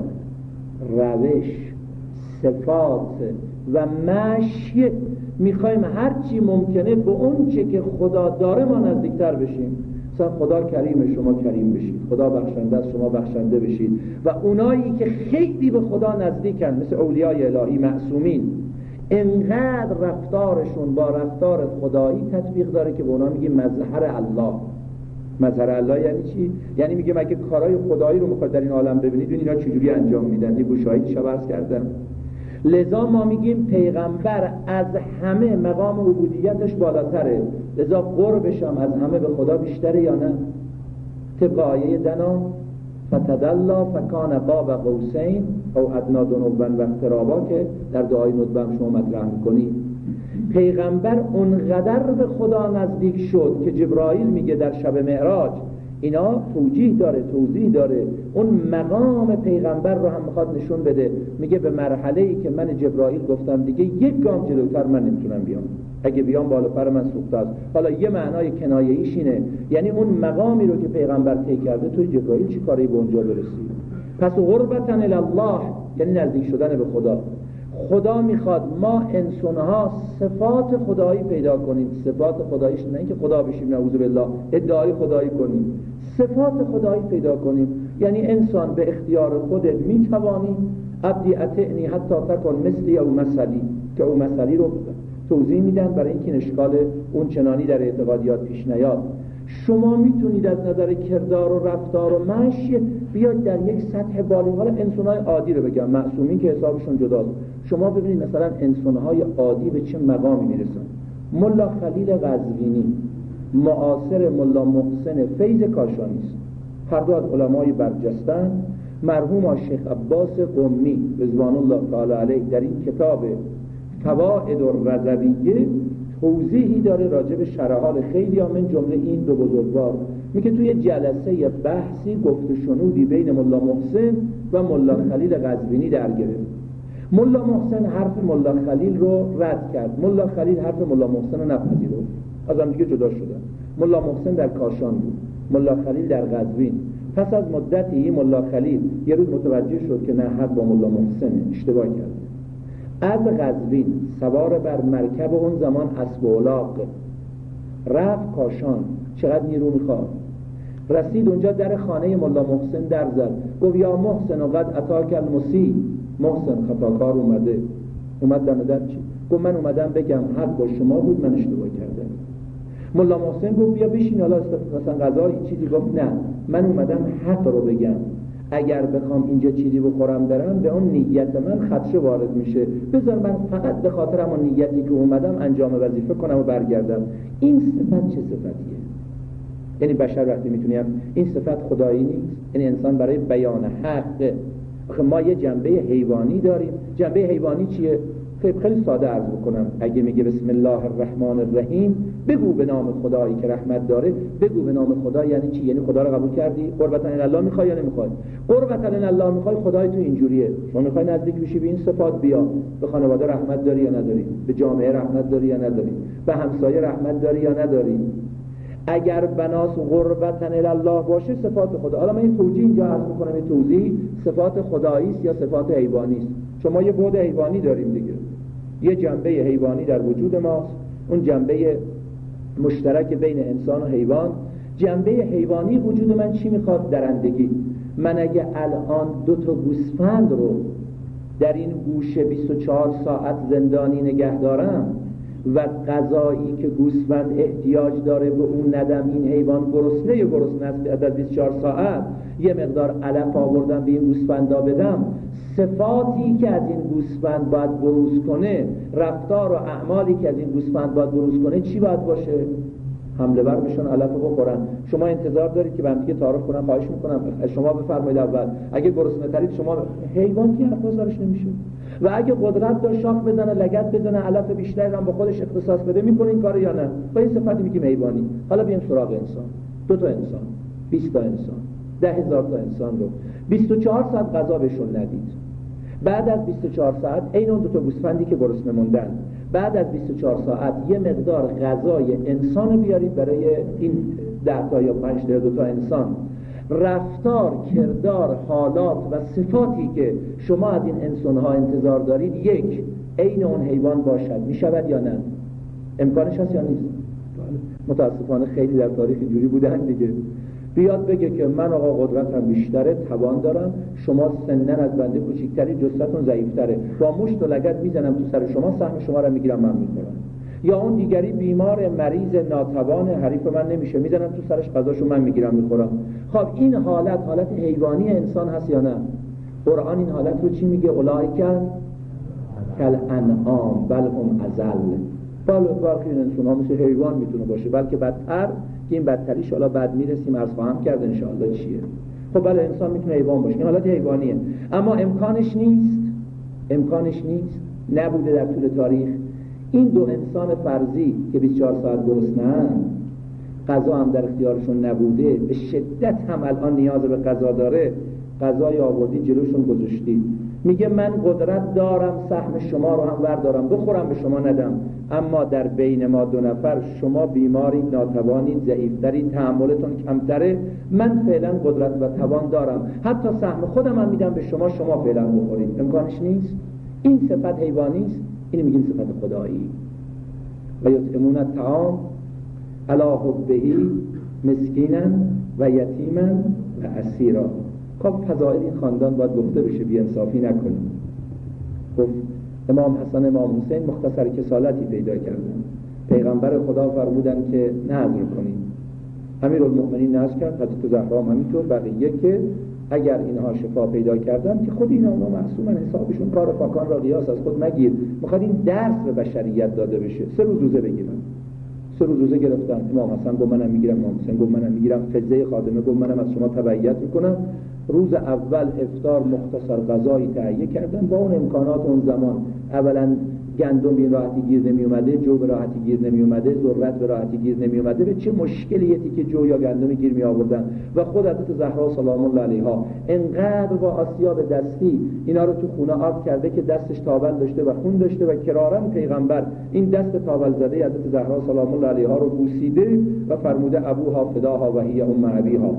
روش، صفات و مشی میخوایم هرچی ممکنه به اون چه که خدا داره ما نزدیکتر بشیم. مثلا خدا کریمه، شما کریم بشید. خدا بخشنده است، شما بخشنده بشید. و اونایی که خیلی به خدا نزدیکن مثل اولیای الهی معصومین، انقدر رفتارشون با رفتار خدایی تطبیق داره که به اونا میگیم مظهر الله. مظهر الله یعنی چی؟ یعنی میگه اگه کارهای خدایی رو میخواد در این عالم ببینید ببینید اینا چجوری انجام میدن. یه گوشایی شب عرض کردم. لذا ما میگیم پیغمبر از همه مقام عبودیتش بالاتره، لذا قربش هم از همه به خدا بیشتره یا نه؟ طبق آیه دنا فتدلا فکان قاب قوسین او ادنا دنوبا و اقترابا که در دعای ندبه هم شما مطرح میکنید. پیغمبر اونقدر به خدا نزدیک شد که جبرائیل میگه در شب معراج، اینا توجیه داره، توضیح داره، اون مقام پیغمبر رو هم میخواد نشون بده. میگه به مرحله‌ای که من جبرائیل گفتم دیگه یک گام جلوتر من نمیتونم بیام، اگه بیام بالا پر من سوخته است. حالا یه معنای کنایه‌ایش اینه، یعنی اون مقامی رو که پیغمبر طی کرده توی جبرائیل چی کاری به اونجا برسی؟ پس قربتن الله یعنی نزدیک شدن به خدا. خدا میخواد ما انسان‌ها صفات خدایی پیدا کنیم. صفات خداییش نه اینکه خدا بشیم نعوذ بالله ادعای خدایی کنیم، صفات خدایی پیدا کنیم. یعنی انسان به اختیار خودت میتوانی عبدی اطعنی حتی تکن مثلی او مثلی، که او مثلی رو توضیح میدن برای اینکه اشکال اون چنانی در اعتقادیات پیش نیاد. شما میتونید از نظر کردار و رفتار و مشی بیاید در یک سطح بالا. حالا انسان‌های عادی رو بگم، معصومین که حسابشون جداست. شما ببینید مثلا انسان‌های عادی به چه مقامی میرسن. ملا خلیل قزوینی معاصر ملا محسن فیض کاشانی است، هر دو از علمای برجسته‌اند. مرحوم شیخ عباس قمی رضوان الله تعالی علیه در این کتاب فوائد الرضویه توضیحی داره راجع به شرحال خیلی ها، من جمله این دو بزرگوار. میگه توی جلسه بحثی گفت و شنودی بین ملا محسن و ملا خلیل قزوینی در گرفت. ملا محسن حرف ملا خلیل رو رد کرد، ملا خلیل حرف ملا محسن رو نپذیرفت، از هم دیگه جدا شدن. ملا محسن در کاشان بود، ملا خلیل در قزوین. پس از مدتی ملا خلیل یه روز متوجه شد که نه، حق با ملا محسن، اشتباه کرد. از قزوین سوار بر مرکب اون زمان اسب و الاغ رفت کاشان. چقدر نیرو میخواد. رسید اونجا، در خانه ملا محسن در زد، گفت یا محسن و قد اتاک المسیح. محسن خطاکار اومد دم در چی؟ گفت من اومدم بگم حق با شما بود، من اشتباه کردم. ملا محسن گفت بیا بشین حالا مثلا غذایی چیزی. گفت نه، من اومدم حق رو بگم، اگر بخوام اینجا چیزی بخورم برم به اون نیت من خدشه وارد میشه، بذار من فقط به خاطر همون نیتی که اومدم انجام وظیفه کنم و برگردم. این صفت چه صفتیه؟ یعنی بشر وقتی میتونی، این صفت خدایی نیست. یعنی انسان برای بیان حق، آخه ما یه جنبه حیوانی داریم. جنبه حیوانی چیه؟ خیلی ساده عرض بکنم. اگه میگه بسم الله الرحمن الرحیم، بگو به نام خدایی که رحمت داره. بگو به نام خدا یعنی چی؟ یعنی خدا رو قبول کردی؟ قربتا الله میخوای یا نمیخوای؟ قربتا الله میخوای. خدای تو اینجوریه، شما میخوای نزدیک بشی به این صفات، بیا. به خانواده رحمت داری یا نداری؟ به جامعه رحمت داری یا نداری؟ به همسایه رحمت داری یا نداری؟ اگر بناس قربتا الله باشه صفات خدا. حالا من این توجیه اینجا عرض میکنم، این توضیح صفات خدایی است یا صفات حیوانی است. شما یه بعد حیوانی داریم دیگه، یه جنبه حیوانی در وجود ماست، اون جنبه مشترک بین انسان و حیوان. جنبه حیوانی وجود من چی میخواد؟ درندگی. من اگه الان 2 گوسفند رو در این گوشه 24 ساعت زندانی نگه دارم و غذایی که گوسفند احتیاج داره به اون ندم، این حیوان گرسنه است بعد از 24 ساعت، یه مقدار علف آوردم به این گوسفندا بدم، صفاتی که از این گوسفند باید بروز کنه، رفتار و اعمالی که از این گوسفند باید بروز کنه چی باید باشه؟ حمله بر بشن، علف بخورن. شما انتظار دارید که به هم دیگه تعارف کنن؟ خواهش میکنم از شما بفرمایید اول. اگه گرسنه ترید شما، حیوان که حرف گزارش نمیشه. و اگه قدرت داره شاخ بزنه، لگد بزنه، علف بیشتری هم به خودش اختصاص بده، میکنه این کارو یا نه؟ با این صفتی میگیم حیوانی. حالا بیایم سراغ انسان. 2 انسان، 20 انسان، 10,000 انسان رو 24 ساعت غذا بهشون ندید. بعد از 24 ساعت عین اون 2 گوسفندی که گرسنه موندن، بعد از 24 ساعت یه مقدار غذای انسان بیارید برای این 10 یا 5 2 انسان. رفتار، کردار، حالات و صفاتی که شما از این انسان‌ها انتظار دارید یک عین اون حیوان باشد، میشود یا نه؟ امکانش هست یا نیست؟ متاسفانه خیلی در تاریخ جوری بودن دیگه. بیاد بگه که من آقا قدرتم بیشتره، توان دارم، شما سنن از بنده کوچیک‌تری، جثتون ضعیف‌تره، با مشت و لگد میزنم تو سر شما، سهم شما رو میگیرم، من میخورم. یا اون دیگری بیمار، مریض، ناتوان، حریف من نمیشه، میزنم تو سرش، غذاشو من میگیرم میخورم. خب این حالت حیوانی انسان هست یا نه؟ قرآن این حالت رو چی میگه؟ اولئک کالانعام بل هم اضل. برخی انسان ها مثل حیوان میتونه باشه، بلکه بدتر، که این بدتریش حالا بعد میرسیم عرض خواهم کرد ان شاء الله چیه. خب بله انسان میتونه حیوان باشه، این حالت حیوانیه، اما امکانش نیست، نبوده در طول تاریخ. این 2 انسان فرضی که 24 ساعت گرسنه‌اند، غذا هم در اختیارشون نبوده، به شدت هم الان نیاز به غذا داره، غذای آوردی جلوشون گذاشتی، میگه من قدرت دارم سهم شما رو هم بردارم بخورم به شما ندم، اما در بین ما 2 نفر شما بیمارید، ناتوانید، ضعیفترید، تحملتون کمتره، من فعلا قدرت و توان دارم، حتی سهم خودم هم میدم به شما، شما فعلا بخورید. امکانش نیست. این صفت حیوانی است، اینو میگیم صفت خدایی. و یطعمون الطعام علی حبه مسکینا و یتیما و اسیرا. خب فضائل این خاندان باید گفته بشه، بی‌انصافی نکنیم. گفت امام حسن امام حسین مختصر کسالتی پیدا کردن، پیغمبر خدا فرمودن که نذر کنید امیرالمؤمنین نذر کرد، حضرت زهرا هم همینطور، بقیه که اگر اینها شفا پیدا کردن که خود اینا معصومن، حسابشون کار پاکان را قیاس از خود مگیر. میخواد این درس به بشریت داده بشه. 3 روز روزه بگیرن. 3 روز روزه گرفتن. امام حسن گفت منم میگیرم، امام حسین گفت منم میگیرم، فضه خادمه گفت منم از شما تبعیت میکنم. روز اول افطار مختصر غذایی تهیه کردن با اون امکانات اون زمان. اولا گندم به راحتی گیر نمی اومده، جو به راحتی گیر نمی اومده، ذرت به راحتی گیر نمی اومده. به چه مشکلیتی که جو یا گندم گیر می آوردن و خود حضرت زهرا سلام الله علیها انقدر با آسیاب دستی اینا رو تو خونه آب کرده که دستش تاول داشته و خون داشته و کرارن پیغمبر این دست تاول زده حضرت زهرا سلام الله علیها رو بوسیده و فرموده ابوها فداها و هی ام ابیها.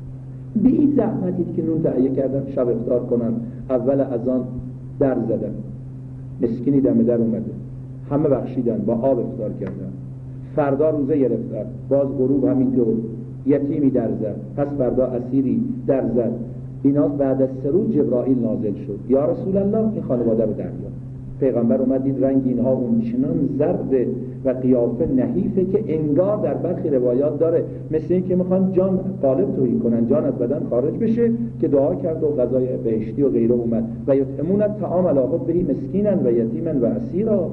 به این زحمتی که نون تهیه کردن شب افطار کنن، اول اذان در زدن، مسکینی دم در اومده، همه بخشیدن، با آب افطار کردن. فردا روزه گرفتن، باز غروب همینطور، یتیمی در زد، پس فردا اسیری در زد. اینا بعد از 3 روز جبرائیل نازل شد، یا رسول الله این خانواده رو دریا. پیغمبر اومد دید رنگ اینها اونچنان زرد و قیافه نحیفه که انگار در برخی روایات داره مثل این که میخوان جان قالب تویی کنن، جان از بدن خارج بشه، که دعا کرد و غذای بهشتی و غیره اومد و یطعمون الطعام علی حبه مسکینا و یتیما و اسیرا.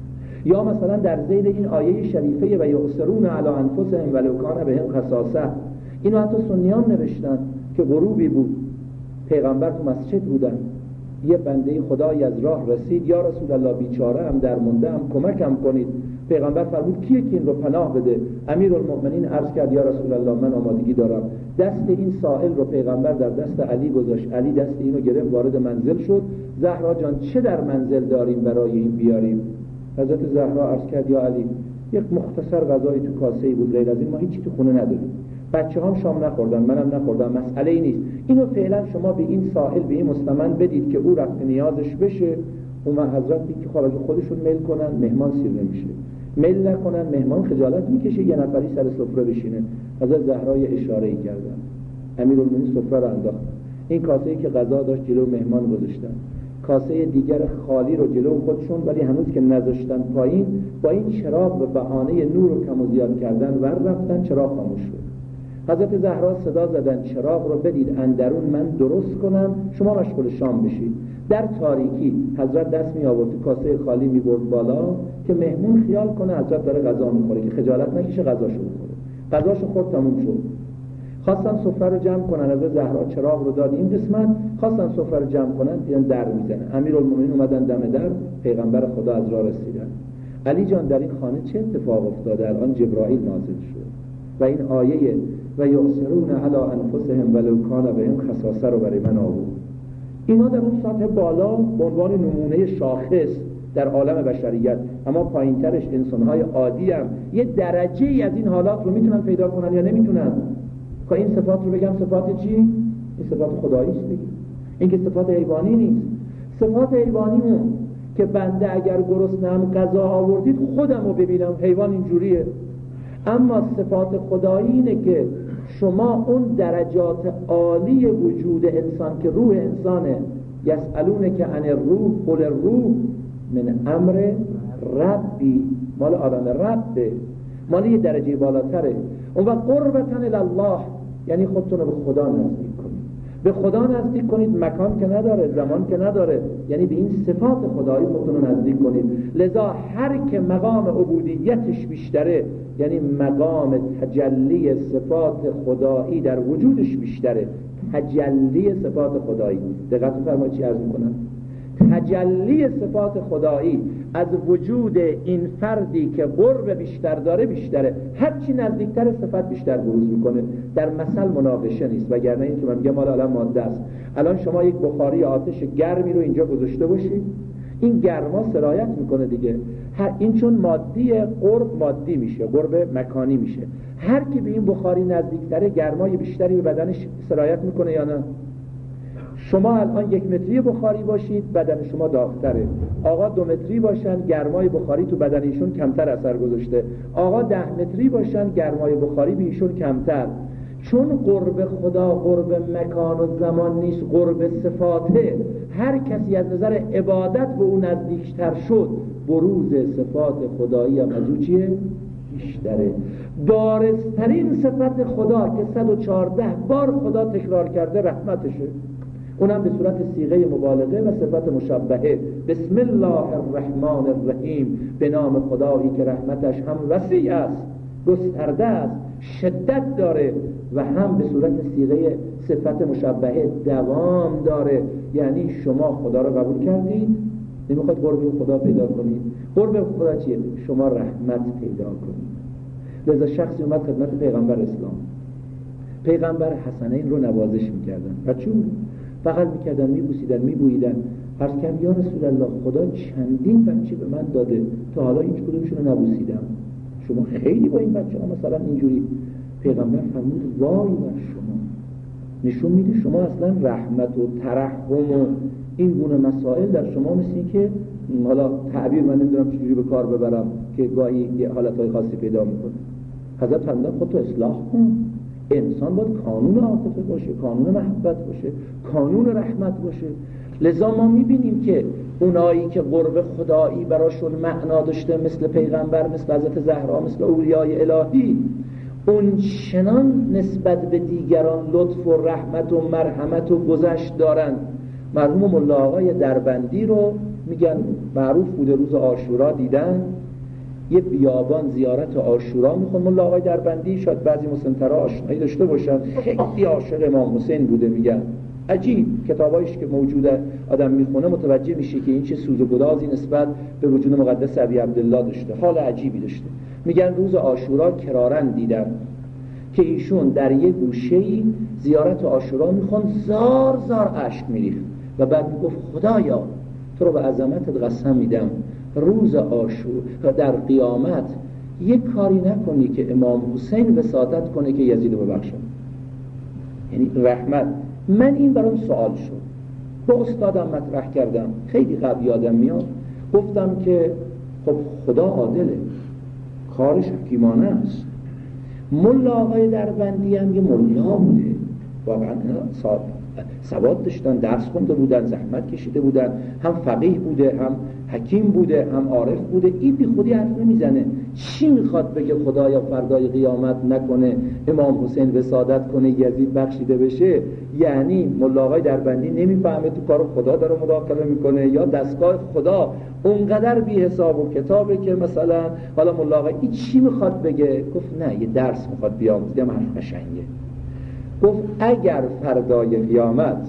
یا مثلا در ذیل این آیه شریفه و یؤثرون علی انفسهم ولو کان بهم خصاصه، اینو حتی سنیان نوشتن که غروبی بود، پیغمبر تو مسجد بودن، یه بنده خدایی از راه رسید، یا رسول الله بیچاره هم در مونده هم کمکم کنید. پیغمبر فرمود کیه که این رو پناه بده؟ امیرالمؤمنین عرض کرد یا رسول الله من آمادگی دارم. دست این سائل رو پیغمبر در دست علی گذاشت، علی دست اینو گرفت وارد منزل شد. زهرا جان چه در منزل داریم برای این بیاریم؟ حضرت زهرا عرض کرد یا علی یک مختصر غذایی تو کاسه‌ای بود، غیر از این ما هیچی تو خونه نداریم، بچه‌هام شام نخوردن، منم نخوردم، مسئله ای نیست، اینو فعلا شما به این سائل، به این مستمن بدید که او رفت نیازش بشه. اون حضرت دید که خب اگه خودشون میل کنن مهمان سیر نمیشه، میل نکنن مهمان خجالت میکشه یه نفری سر سفره بشینه. حضرت زهرا یه اشاره‌ای کردن، امیرالمومنین سفره رو انداختن، این کاسه‌ای که غذا داشت جلو مهمان گذاشتن، کاسه دیگر خالی رو جلو خودشون، ولی هنوز که نذاشتن پایین با این چراغ به بهانه نور رو کم و زیاد کردن ور رفتن، چراغ خاموش شد. حضرت زهرا صدا زدن چراغ رو بدید اندرون من درست کنم، شما مشغول شام بشید. در تاریکی حضرت دست می آورد کاسه خالی می برد بالا که مهمون خیال کنه حضرت داره غذا میخوره، که خجالت نکشه غذاشو بخوره. غذاشو خورد، تموم شد. خواستن سفره رو جمع کنن، حضرت زهرا چراغ رو داد این قسمت، خواستن سفره رو جمع کنن، دیدن در میزنه. امیرالمومنین اومدن دم در، پیغمبر خدا از راه رسیدن. علی جان در این خانه چه اتفاق افتاده؟ الان جبرائیل نازل شد و این آیه و یؤثرون علی انفسهم ولو کان بهم خصاصه رو برای من آورد. اینا در اون سطح بالا به عنوان نمونه شاخص در عالم بشریت، اما پایینترش انسان‌های عادی هم یه درجه ای از این حالات رو میتونن پیدا کنن یا نمیتونن؟ که این صفات رو بگم صفات چی؟ این صفات خدایی است دیگه. این که صفات حیوانی نیست. صفات حیوانیمون که بنده اگر گرسنه‌ام غذا آوردید خودم رو ببینم، حیوان اینجوریه. اما صفات خدایی اینه که شما اون درجات عالی وجود انسان که روح انسانه، یسألونک عن الروح قل الروح من امر ربی، مال آدم ربه، مال یه درجه بالاتره. اون وقت قربتن الله یعنی خودتون رو به خدا نزدیک کنید. به خدا نزدیک کنید، مکان که نداره، زمان که نداره، یعنی به این صفات خدایی خودتون رو نزدیک کنید. لذا هر که مقام عبودیتش بیشتره، یعنی مقام تجلی صفات خدایی در وجودش بیشتره، تجلی صفات خدایی، دقت فرمایید چی عرض میکنم، تجلی صفات خدایی از وجود این فردی که قرب بیشتر داره بیشتره. هرچی نزدیکتر صفت بیشتر بروز میکنه. در مثل مناقشه نیست، وگرنه این که من میگم حالا ماده است. الان شما یک بخاری آتش گرمی رو اینجا گذاشته باشید، این گرما سرایت میکنه دیگه. این چون مادی قرب مادی میشه، قرب مکانی میشه. هر کی به این بخاری نزدیکتره گرمای بیشتری به بدنش سرایت میکنه یا نه؟ شما الان 1 متری بخاری باشید بدن شما داغ‌تره، آقا 2 متری باشن گرمای بخاری تو بدن ایشون کمتر اثر گذاشته، آقا 10 متری باشن گرمای بخاری به ایشون کمتر. چون قرب خدا قرب مکان و زمان نیست، قرب صفاته. هر کسی از نظر عبادت به اون نزدیکتر شد، بروز صفات خدایی هم از او چیه؟ بیشتره. بارزترین صفت خدا که 114 بار خدا تکرار کرده رحمتشه، اونم به صورت صیغه مبالغه و صفت مشبهه. بسم الله الرحمن الرحیم، به نام خدایی که رحمتش هم وسیع است، گسترده است، شدت داره، و هم به صورت صیغه صفت مشبهه دوام داره. یعنی شما خدا رو قبول کردید، نمیخواد قرب خدا پیدا کنید. قرب خدا چیه؟ شما رحمت پیدا کنید. لذا شخصی اومد خدمت پیغمبر اسلام، پیغمبر حسنین رو نوازش میکردن، بچه‌ها بغل میکردن، میبوسیدن، میبوییدن. عرض کردم یا رسول الله، خدا چندین بچه به من داده، تا حالا هیچ کدومشون رو نبوسیدم، شما خیلی با این بچه ها مثلا اینجوری. پیغمبر فرمود وای بر شما، نشون میده شما اصلا رحمت و ترحم و این گونه مسائل در شما مثل این که حالا تعبیر من نمیدونم چجوری به کار ببرم که گاهی یه حالتهای خاصی پیدا میکنه. حضرت فرمودن خودتو اصلاح کن. انسان باید کانون عاطفه باشه، کانون محبت باشه، کانون رحمت باشه. لذا ما میبینیم که اونایی که قرب خدایی براشون معنا داشته، مثل پیغمبر، مثل حضرت زهرا، مثل اولیای الهی، اون چنان نسبت به دیگران لطف و رحمت و مرحمت و گذشت دارن. مرحوم ملا آقای دربندی رو میگن معروف بوده، روز عاشورا دیدن یه بیابان زیارت عاشورا میخوان. ملا آقای دربندی شاید بعضی مسلم‌ترها آشنایی داشته باشن، خیلی عاشق امام حسین بوده. میگن عجیب، کتابایش که موجوده آدم میخونه متوجه میشه که این چه سوز و گدازی نسبت به وجود مقدس ابی عبدالله داشته، حال عجیبی داشته. میگن روز عاشورا کرارن دیدن که ایشون در یک گوشه‌ای زیارت عاشورا میخوان، زار زار اشک میریخت و بعد میگفت خدایا تو رو به عظمتت قسم میدم، روز عاشورا در قیامت یک کاری نکنی که امام حسین وساطت کنه که یزید رو ببخشه. یعنی رحمت. من این برام سوال شد، با استادم مطرح کردم، خیلی قبل یادم میاد، گفتم که خب خدا عادله، کارش حکیمانه است. ملا آقای دربندی هم یه ملا بوده، واقعا سواد داشتن، درس خونده بودن، زحمت کشیده بودن، هم فقیه بوده، هم حکیم بوده، هم عارف بوده. این بی خودی حرف نمیزنه. چی میخواد بگه خدایا فردای قیامت نکنه امام حسین وسادت کنه یزید بخشیده بشه؟ یعنی ملا آقای دربندی نمیفهمه تو کار خدا داره مداخله میکنه، یا دستگاه خدا اونقدر بی حساب و کتابه که مثلا حالا ملا آقای این چی میخواد بگه؟ گفت نه، یه درس میخواد بیاموزه. حرف قشنگه. گفت اگر فردای قیامت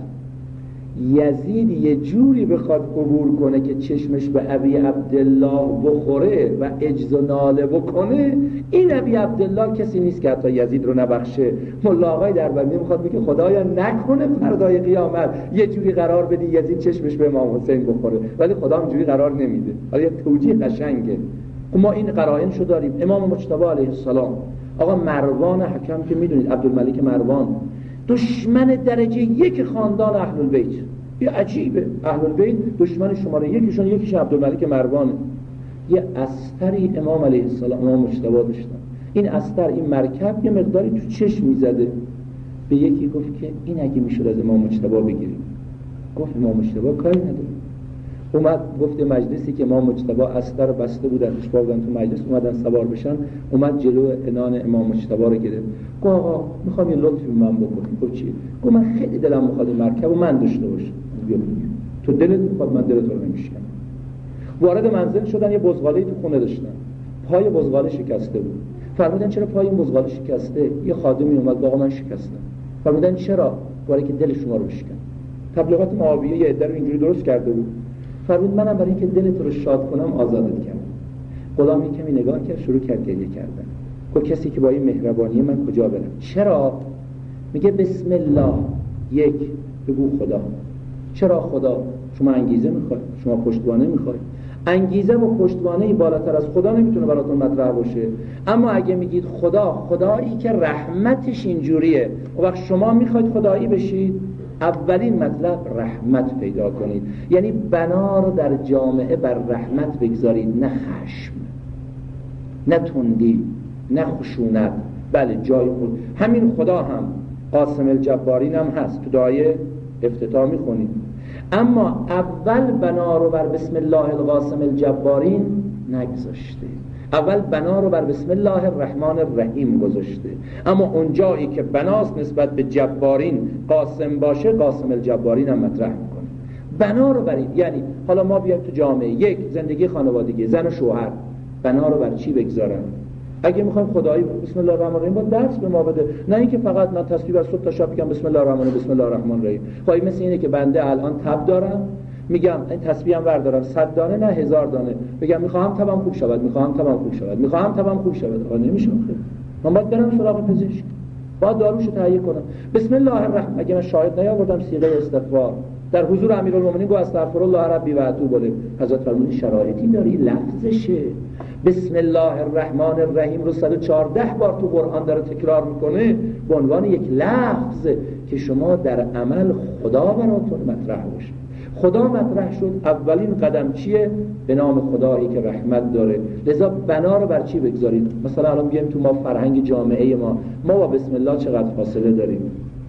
یزید یه جوری بخواد عبور کنه که چشمش به ابی عبدالله بخوره و عجز و ناله بکنه، این ابی عبدالله کسی نیست که حتی یزید رو نبخشه. ملا آقای دربندی میخواد بگه خدایا نکنه فردای قیامت یه جوری قرار بدی یزید چشمش به امام حسین بخوره، ولی خدا اینجوری قرار نمیده. حالا یه توجیه قشنگه. ما این قرائنشو داریم. امام مجتبی علیه السلام، آقا مروان حکم که میدونید، عبدالملک مروان، دشمن درجه یک خاندان اهل البیت. یه عجیبه، اهل البیت دشمن شماره یکیشون یکیش عبدالملک مروانه. یه استری امام علیه السلام، امام مجتبی داشتن. این استر، این مرکب یه مقداری تو چشم میزده. به یکی گفت که این اگه میشد از امام مجتبی بگیریم. گفت امام مجتبی کاری نداره. اومد گفت مجلسی که امام مجتبی استر بسته بودن، اشباه بودن تو مجلس، اومدن سوار بشن، اومد جلو عنان امام مجتبی رو گرفت. گفت آقا میخوام یه لطفی به من بکنی. گفت چی؟ گفت من خیلی دلم میخواد مرکب و من داشته باشم. تو دلت میخواد، من دلت رو نمیشکنم. وارد منزل شدن، یه بزغاله تو خونه داشتن، پای بزغاله شکسته بود. فرمودن چرا پای این بزغاله شکسته؟ یه خادمی اومد، آقا من شکستم. فرمودن چرا؟ برای که دل شما رو بشکن. تبلیغات معاویه یه عده رو اینجوری درست کرده بود. فرمود منم برای اینکه دلت رو شاد کنم آزادت کردم. غلام کمی نگاه کرد، شروع کرد گریه کردن. گفت کسی که با این مهربانی من کجا برم؟ چرا؟ میگه بسم الله یک، بگو خدا. چرا خدا؟ شما انگیزه میخوای، شما پشتوانه میخوای. انگیزه و پشتوانه بالاتر از خدا نمیتونه براتون مطرح باشه. اما اگه میگید خدا، خدایی که رحمتش اینجوریه، و وقت شما میخواید خدایی بشید، اولین مطلب رحمت پیدا کنید. یعنی بنا رو در جامعه بر رحمت بگذارید، نه خشم، نه تندی، نه خشونت. بله جای خود. همین خدا هم قاسم الجبارین هم هست، تو دعای افتتاح میخونید. اما اول بنا رو بر بسم الله القاسم الجبارین نگذاشته. اول بنا رو بر بسم الله الرحمن الرحیم گذاشته، اما اون جایی که بناست نسبت به جبارین قاسم باشه، قاسم الجبارین هم مطرح میکنه. بنا رو بر این، یعنی حالا ما بیایم تو جامعه، یک زندگی خانوادگی، زن و شوهر، بنا رو بر چی بگذارن؟ اگه میخوایم خدایی بسم الله الرحمن الرحیم با درس به ما بده، نه اینکه فقط من تسبیح از صبح تا شب بگم بسم الله الرحمن بسم الله الرحمن الرحیم. خب مثل اینه که بنده الان تب دارم، میگم این تسبیحم بردارم 100 دانه نه 1000 دانه، بگم میخوام تبم خوب شود، میخوام تبم خوب شود، میخوام تبم خوب شود. آ نمیشه آخه. من باید برم سراغ پزشک، باید داروشو تهیه کنم. بسم الله الرحمن، اگه من شاهد نیاوردم صیغه استغفار در حضور امیرالمومنین گو استغفر الله ربی و اتوب الیه، حضرت فرمودن شرایطی داری لفظشه. بسم الله الرحمن الرحیم رو 114 بار تو قرآن داره تکرار میکنه به عنوان یک لفظ که شما در عمل خدا براتون مطرح بشه. خدا مطرح شد، اولین قدم چیه؟ به نام خدایی که رحمت داره. لذا بنا رو بر چی بگذارید؟ مثلا الان بیایم تو ما فرهنگ جامعه ما با بسم الله چقدر فاصله داریم.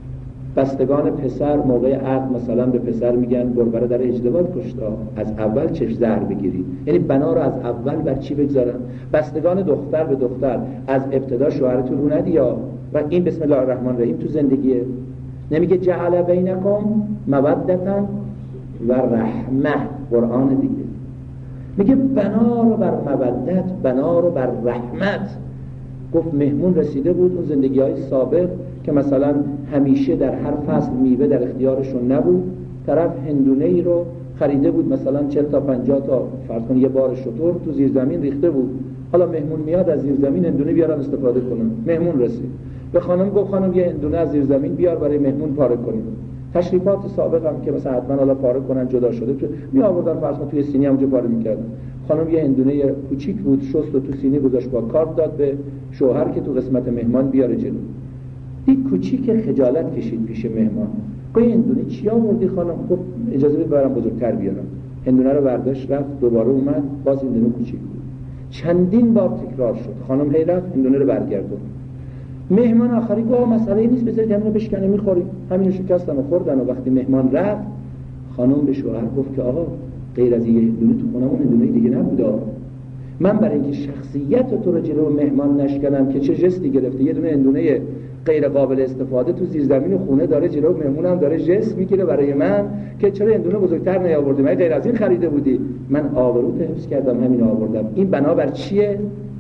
بستگان پسر موقع عقد مثلا به پسر میگن بربره در اجدواد کشتا، از اول چشم زهر بگیری. یعنی بنا رو از اول بر چی بگذارن؟ بستگان دختر به دختر از ابتدا شوهرتون رو ندیا و این بسم الله الرحمن الرحیم تو زندگیه. نمیگه جعل بینکم مودتا و رحمه، قرآن دیگه میگه بنا رو بر مودت، بنا رو بر رحمت. گفت مهمون رسیده بود اون زندگی‌های سابق که مثلا همیشه در هر فصل میوه در اختیارشون نبود، طرف هندونه ای رو خریده بود مثلا 40 تا 50 تا فرض کن یه بار شتر تو زیر زمین ریخته بود، حالا مهمون میاد از زیر زمین هندونه بیارن استفاده کنن. مهمون رسید به خانم گفت خانم یه هندونه از زیر زمین بیار برای مهمون پاره کنیم. تشریفات سابق هم که مثلا حتما حالا پاره کنن جدا شده می آوردن فرض کن توی سینی همونجا پاره میکردن. خانم یه هندونه کوچیک بود شست و تو سینی گذاشت با کارت داد به شوهر که تو قسمت مهمان بیاره جلو. این کوچیک خجالت کشید پیش مهمان. گفت هندونه چی آوردی خانم؟ گفت اجازه بدید برام بزرگتر بیارم. هندونه رو برداشت رفت، دوباره اومد باز هندونه کوچیک بود. چندین بار تکرار شد. خانم هی رفت هندونه رو برگردون. مهمان آخری گفت مسئله نیست بذارید همین رو بشکنه میخوریم. همین رو شکستن و خوردن و وقتی مهمان رفت خانم به شوهر گفت که آقا غیر از این هندونه تو خونمون هندونه دیگه نبوده. من برای اینکه شخصیت تو رو جلو مهمان نشکنم که چه جستی گرفته، یه دونه هندونه غیر قابل استفاده تو زیر زمین خونه داره جلو مهمونم داره جست میگیره برای من که چرا هندونه بزرگتر نیاوردی، من غیر از این خریده بودی. من آبروت حفظ کردم همین آوردم. این بنابر چیه؟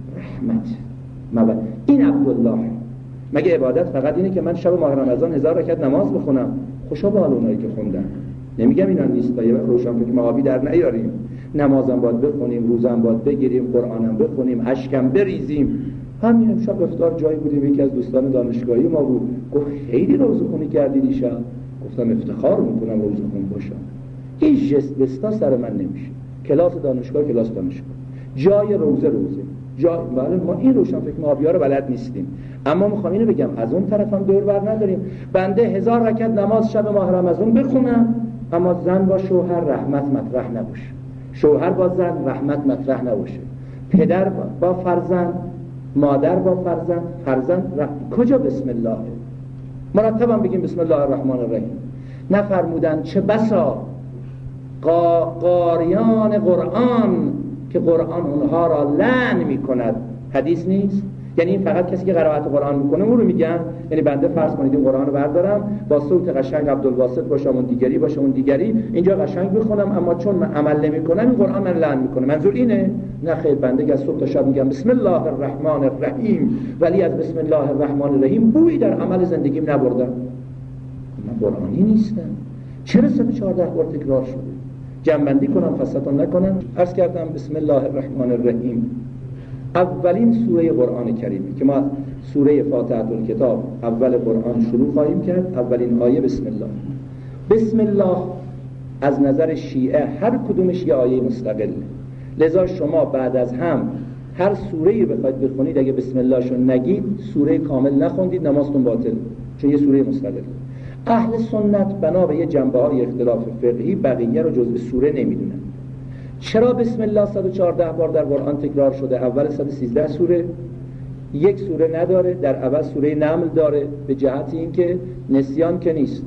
رحمت. این عبدالله. مگه عبادت فقط اینه که من شب ماه رمضان 1000 رکعت نماز بخونم؟ خوشا به حال اونایی که خوندن. نمیگم اینا نیست، تا یه روشن فکر آبی در نیاریم. نمازم باید بخونیم، روزم باید بگیریم، قرآنم بخونیم، اشکم بریزیم. همین امشب افطار جایی بودیم یکی از دوستان دانشگاهی ما بود گفت خیلی روزه خونی کردی دیشب. گفتم افتخار میکنم روزه خون باشم. این جست بستا سر من نمیشه. کلاس دانشگاه کلاس دانشگاه، جای روزه جای بله ما این روشن فکر آبی‌ها رو بلد نیستیم. اما میخوام اینو بگم از اون طرف هم دور بر نداریم. بنده 1000 رکعت نماز شب ماه رمضان بخونم اما زن با شوهر رحمت مطرح نباشه، شوهر با زن رحمت مطرح نباشه، پدر با فرزند، مادر با فرزند کجا بسم الله؟ مرتبا بگیم بسم الله الرحمن الرحیم. نفرمودن چه بسا قاریان قرآن که قرآن اونها را لعن میکند. حدیث نیست، یعنی این فقط کسی که قرائت قرآن میکنه اون رو میگن. یعنی بنده فرض کنید این قرآن رو بردارم با صوت قشنگ عبدالواسط باشم اون دیگری اینجا قشنگ بخونم، اما چون من عمل نمیکنم این قرآن من لعن میکنه. منظور اینه؟ نه خیر، بنده که از صبح تا شب میگم بسم الله الرحمن الرحیم ولی از بسم الله الرحمن الرحیم بویی در عمل زندگیم نبردم. من قرآنی نیستم. چرا 114 بار تکرار شده؟ جمع‌بندی کنم فساتون نکنم. عرض کردم بسم الله الرحمن الرحیم اولین سوره قرآن کریمی که ما سوره فاتحه الکتاب اول قرآن شروع خواهیم کرد. اولین آیه بسم الله. بسم الله از نظر شیعه هر کدومش یه آیه مستقله. لذا شما بعد از هم هر سوره‌ای بخواید بخونید اگه بسم الله شو نگید سوره کامل نخوندید نمازتون باطل، چون یه سوره مستقله. اهل سنت بنا به یه جنبه‌های اختلاف فقهی بقیه رو جزء سوره نمیدونن. چرا بسم الله 114 بار در قرآن تکرار شده؟ اول 113 سوره، یک سوره نداره، در اول سوره نمل داره، به جهت اینکه نسیان که نیست،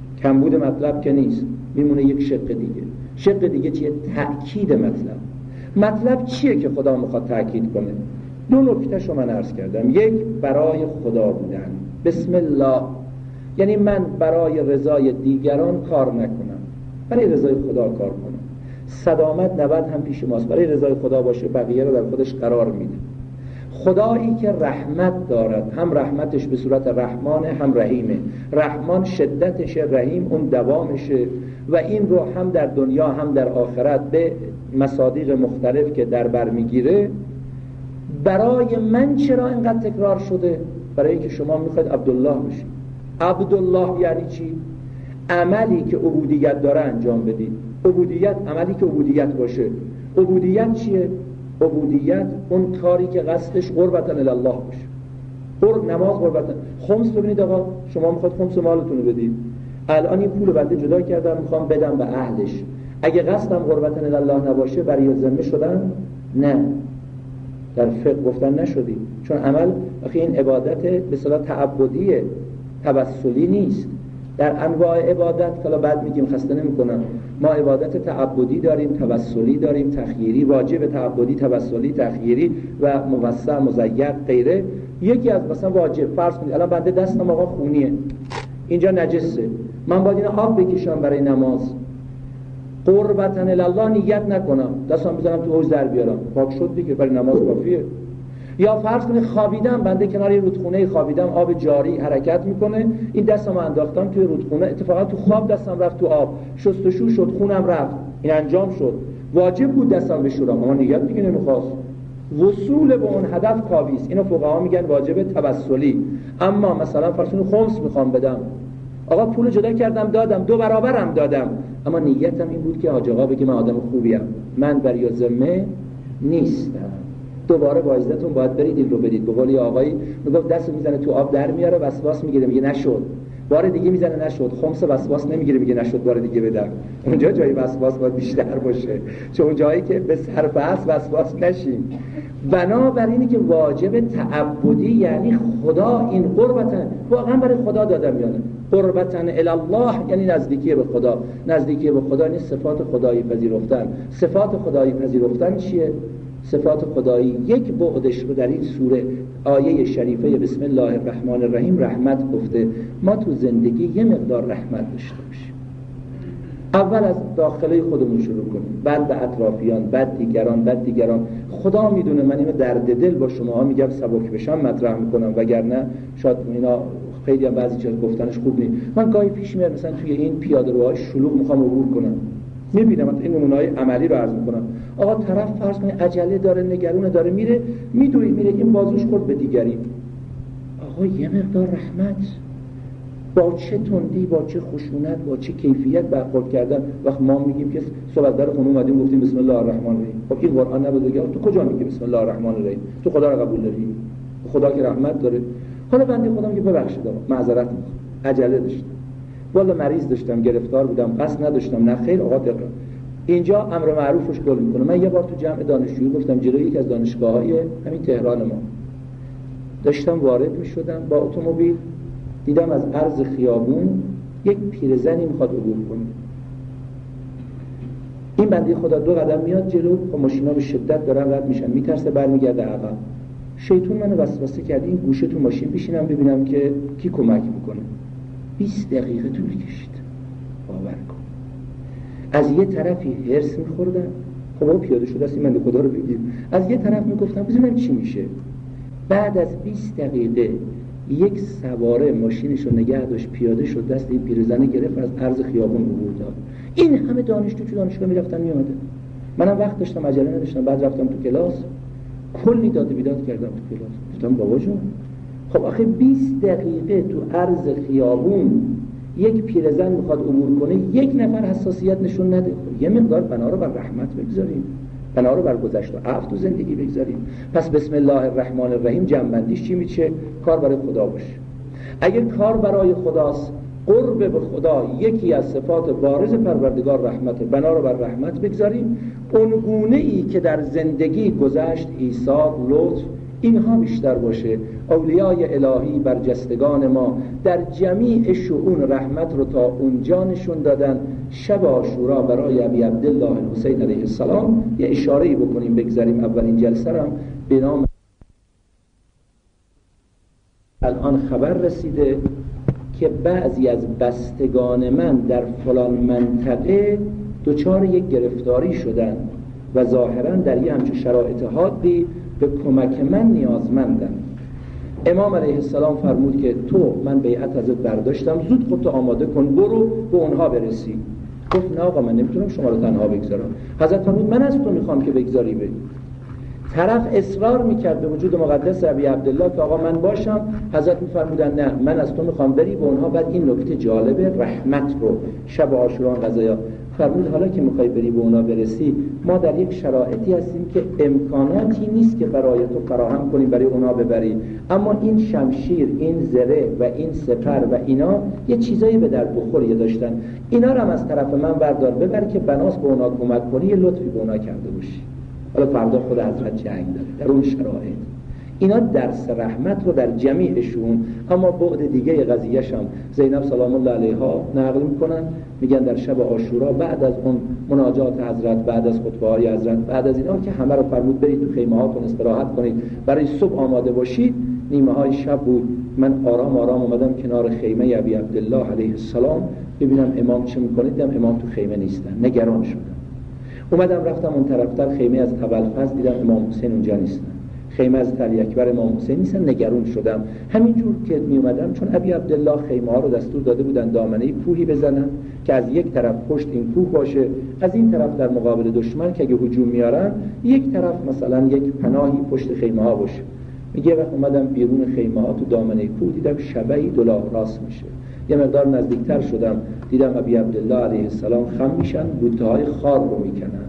کمبود مطلب که نیست، میمونه یک شق دیگه. شق دیگه چیه؟ تأکید مطلب. مطلب چیه که خدا میخواد تأکید کنه؟ دو نکتهشو من عرض کردم. یک، برای خدا بودن، بسم الله، یعنی من برای رضای دیگران کار نکنم، برای رضای خدا کار کنم. صدامت نبد هم پیش ماست، برای رضای خدا باشه، بقیه رو در خودش قرار میده. خدایی که رحمت دارد، هم رحمتش به صورت رحمانه هم رحیمه، رحمان شدتشه، رحیم اون دوامشه، و این رو هم در دنیا هم در آخرت به مصادیق مختلف که در بر میگیره. برای من چرا اینقدر تکرار شده؟ برای اینکه شما میخواید عبدالله بشید. عبدالله یعنی چی؟ عملی که عبودیت داره انجام بدید. عبودیت عملی که عبودیت باشه. عبودیت چیه؟ عبودیت اون کاری که قصدش قربتاً الله باشه. نماز قربتاً. خمس ببینید آقا، شما میخواید خمس مالتون رو بدید، الان این پول بنده جدا کردم میخوام بدم به اهلش، اگه قصدم قربتاً الله نباشه برای ذمه شدن؟ نه، در فقه گفتن نشدی، چون عمل آخه این عبادت به اصطلاح تعبدی توسلی نیست. در انواع عبادت که بعد میگیم خسته نمی‌کنم، ما عبادت تعبدی داریم، توسلی داریم، تخییری، واجب تعبدی، توسلی، تخییری و موسع، مزید، غیره. یکی از مثلا واجب، فرض کنید الان بنده دستم آقا خونیه، اینجا نجسه، من باید این آب بکشم برای نماز، قربتاً الله نیت نکنم، دستم بزنم تو حوض در بیارم، پاک شد دیگه، برای نماز کافیه. یا فرض کنید خوابیدم، بنده کنار یه رودخونه خوابیدم، آب جاری حرکت میکنه، این دستم انداختم توی رودخونه، اتفاقا تو خواب دستم رفت تو آب، شستشو شد، خونم رفت، این انجام شد، واجب بود دستم بشورم اما نیت دیگه نمیخواست. وصول به اون هدف کافی است. اینو فقها میگن واجب توسلی. اما مثلا فرض کنید خمس میخوام بدم، آقا پول جدا کردم دادم، 2 برابرم دادم، اما نیتم این بود که حاج آقا بگه من آدم خوبیم، من برای ذمه نیستم. دوباره با عزتون باید برید این رو بدید. به قول آقایی میگفت دست میزنه تو آب در میاره، وسواس میگیره، میگه نشد، بار دیگه میزنه نشد، خمس وسواس نمیگیره، میگه نشد، بار دیگه بدم. اونجا جای وسواس باید بیشتر باشه، چون جایی که به صرف است وسواس نشیم. بنابراینی که واجب تعبدی یعنی خدا این قربتاً واقعا برای خدا دادم، یعنی قربتاً الی الله یعنی نزدیکی به خدا. نزدیکی به خدا یعنی صفات خدایی پذیرفتن. صفات خدایی پذیرفتن چیه؟ صفات خدایی یک بعدش رو در این سوره آیه شریفه بسم الله الرحمن الرحیم رحمت گفته. ما تو زندگی یه مقدار رحمت داشته باشیم. اول از داخله خودمون شروع کنیم، بعد به اطرافیان، بعد دیگران. خدا میدونه من اینو درد دل با شماها میگم سبک بشم مطرح میکنم، وگرنه شاید اینا خیلی هم بعضی چیز گفتنش خوب نیست. من گاهی پیش میاد مثلا توی این پیاده‌روهای شلوغ میخوام عبور کنم، میبینم این نمونه‌های عملی رو عرض میکنم. آقا طرف فرض کنید عجله داره، نگرونه داره، میره این بازوش خورد به دیگری. آقا یه مقدار رحمت، با چه تندی، با چه خشونت، با چه کیفیت برخورد کردن. وقت ما میگیم که صبح در خونه اومدیم گفتیم بسم الله الرحمن الرحیم، خب این قرآن نبوده که تو کجا میگی بسم الله الرحمن الرحیم؟ تو خدا رو قبول داری؟ خدا که رحمت داره. حالا بنده خدا میگه ببخشید معذرت میخوام، عجله داشتم، والا مریض داشتم، گرفتار بودم، قصد نداشتم. نه خیر آقا دقیقاً اینجا امر معروفش گل میکنه. من یه بار تو جمع دانشجویی گفتم جلوی یکی از دانشگاه‌های همین تهران ما داشتم وارد میشدم با اتومبیل، دیدم از عرض خیابون یک پیرزنی میخواد عبور کنه. این بنده خدا 2 قدم میاد جلو، با ماشینا به شدت دارن رد میشن، میترسه برمیگرده عقب. شیطون منو وسوسه کرد این گوشه تو ماشین بشینم ببینم که کی کمک میکنه. 20 دقیقه طول کشید، باور کن. از یه طرفی هرس میخوردم، خب اون پیاده شده است، این بنده خدا رو بگیم، از یه طرف میگفتم ببینم چی میشه. بعد از 20 دقیقه یک سواره ماشینش رو نگه داشت، پیاده شد، دست این پیرزنه گرفت، از عرض خیابون عبور داد. این همه دانشجو تو دانشگاه میرفتن میومدن، منم وقت داشتم، عجله نداشتم. بعد رفتم تو کلاس، کلی داد و بیداد کردم تو کلاس. گفتم بابا جون خب آخه 20 دقیقه تو عرض خیابون یک پیرزن میخواد عبور کنه، یک نفر حساسیت نشون نده. یه مقدار بنا رو بر رحمت بگذاریم، بنا رو بر گذشت و عفو تو زندگی بگذاریم. پس بسم الله الرحمن الرحیم جنبندیش چی میشه؟ کار برای خدا باشه. اگر کار برای خداست، قرب به خدا یکی از صفات بارز پروردگار رحمته، بنا رو بر رحمت بگذاریم. اون گونه ای که در زندگی گذشت ایثار، لطف، اینها بیشتر باشه. اولیای الهی برجستگان ما در جمیع شؤون رحمت رو تا اونجا نشون دادن. شب عاشورا برای ابی عبدالله الحسین علیه السلام یه اشاره‌ای بکنیم بگذاریم. اولین جلسه رو به نام الان خبر رسیده که بعضی از بستگان من در فلان منطقه دچار یک گرفتاری شدن و ظاهرا در یه همچون شرایط حادی به کمک من نیازمندن. امام علیه السلام فرمود که من بیعت ازت برداشتم، زود خودتو آماده کن، برو به اونها برسی. گفت نه آقا من نمیتونم شما رو تنها بگذارم. حضرت فرمود من از تو میخوام که بگذاری بری. طرف اصرار میکرد به وجود مقدس ابی عبدالله که آقا من باشم. حضرت میفرمودن نه من از تو میخوام بری به اونها. بعد این نکته جالبه، رحمت رو شب عاشورا قضایا فرمود حالا که میخوای بری به اونا برسی، ما در یک شرایطی هستیم که امکاناتی نیست که برای تو فراهم کنیم برای اونا ببری، اما این شمشیر، این زره و این سپر و اینا یه چیزایی به در بخوری داشتن، اینا رو هم از طرف من بردار ببر که بناس به اونا کمک کنی، یه لطفی به اونا کرده باشی. حالا فردا خود حضرت جنگ داره در اون شرایط. اینا درس رحمت رو در جمیع شون. اما بعد دیگه قضیه‌ش هم زینب سلام الله علیها نقل میکنن، میگن در شب عاشورا بعد از اون مناجات حضرت، بعد از خطبه‌های حضرت، بعد از اینا که همه رو فرمود برید تو خیمه هاتون استراحت کنید، برای صبح آماده باشید. نیمه های شب بود، من آرام آرام اومدم کنار خیمه ابی عبدالله علیه السلام ببینم امام چه میکنه. دیدم امام تو خیمه نیستن، نگران شدم. اومدم رفتم اون طرفتر خیمه از ابوالفضل، دیدم امام حسین اونجا نیستن. خیمه از علی اکبر امام حسین نیستن، نگران شدم. همینجور که می اومدم، چون ابی عبدالله خیمه ها رو دستور داده بودن دامنه کوهی بزنن که از یک طرف پشت این کوه باشه، از این طرف در مقابل دشمن که اگه هجوم میارن یک طرف مثلا یک پناهی پشت خیمه ها باشه. میگه وقت اومدم بیرون خیمه ها تو دامنه کوه، دیدم شبعی دلار راست میشه. یه مقدار نزدیکتر شدم، دیدم ابی عبدالله علیه السلام خم میشن، بوته خار رو میکنن.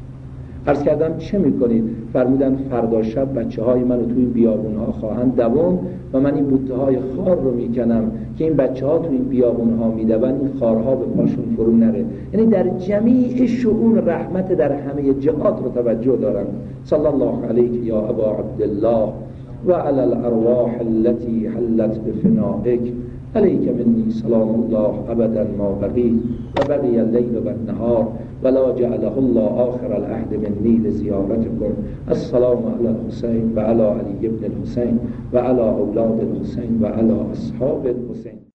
عرض کردم چه میکنید؟ فرمودن فردا شب بچه‌های منو تو این بیابون‌ها خواهند دوون و من این بوته‌های خار رو میکنم که این بچه‌ها تو این بیابون‌ها میدون، این خارها به پاشون فرو نره. یعنی در جمیع شؤون رحمت در همه جهات رو توجه دارم. صلی الله علیک یا ابا عبدالله و علی الارواح التي حلت بفنائک علیک منی سلام الله ابدا ما بقی و بقی اللیل و النهار ولا جعله الله آخر العهد منی لزیارتکم. السلام علی الحسین و علی علی ابن الحسین و علی اولاد الحسین و علی اصحاب الحسین.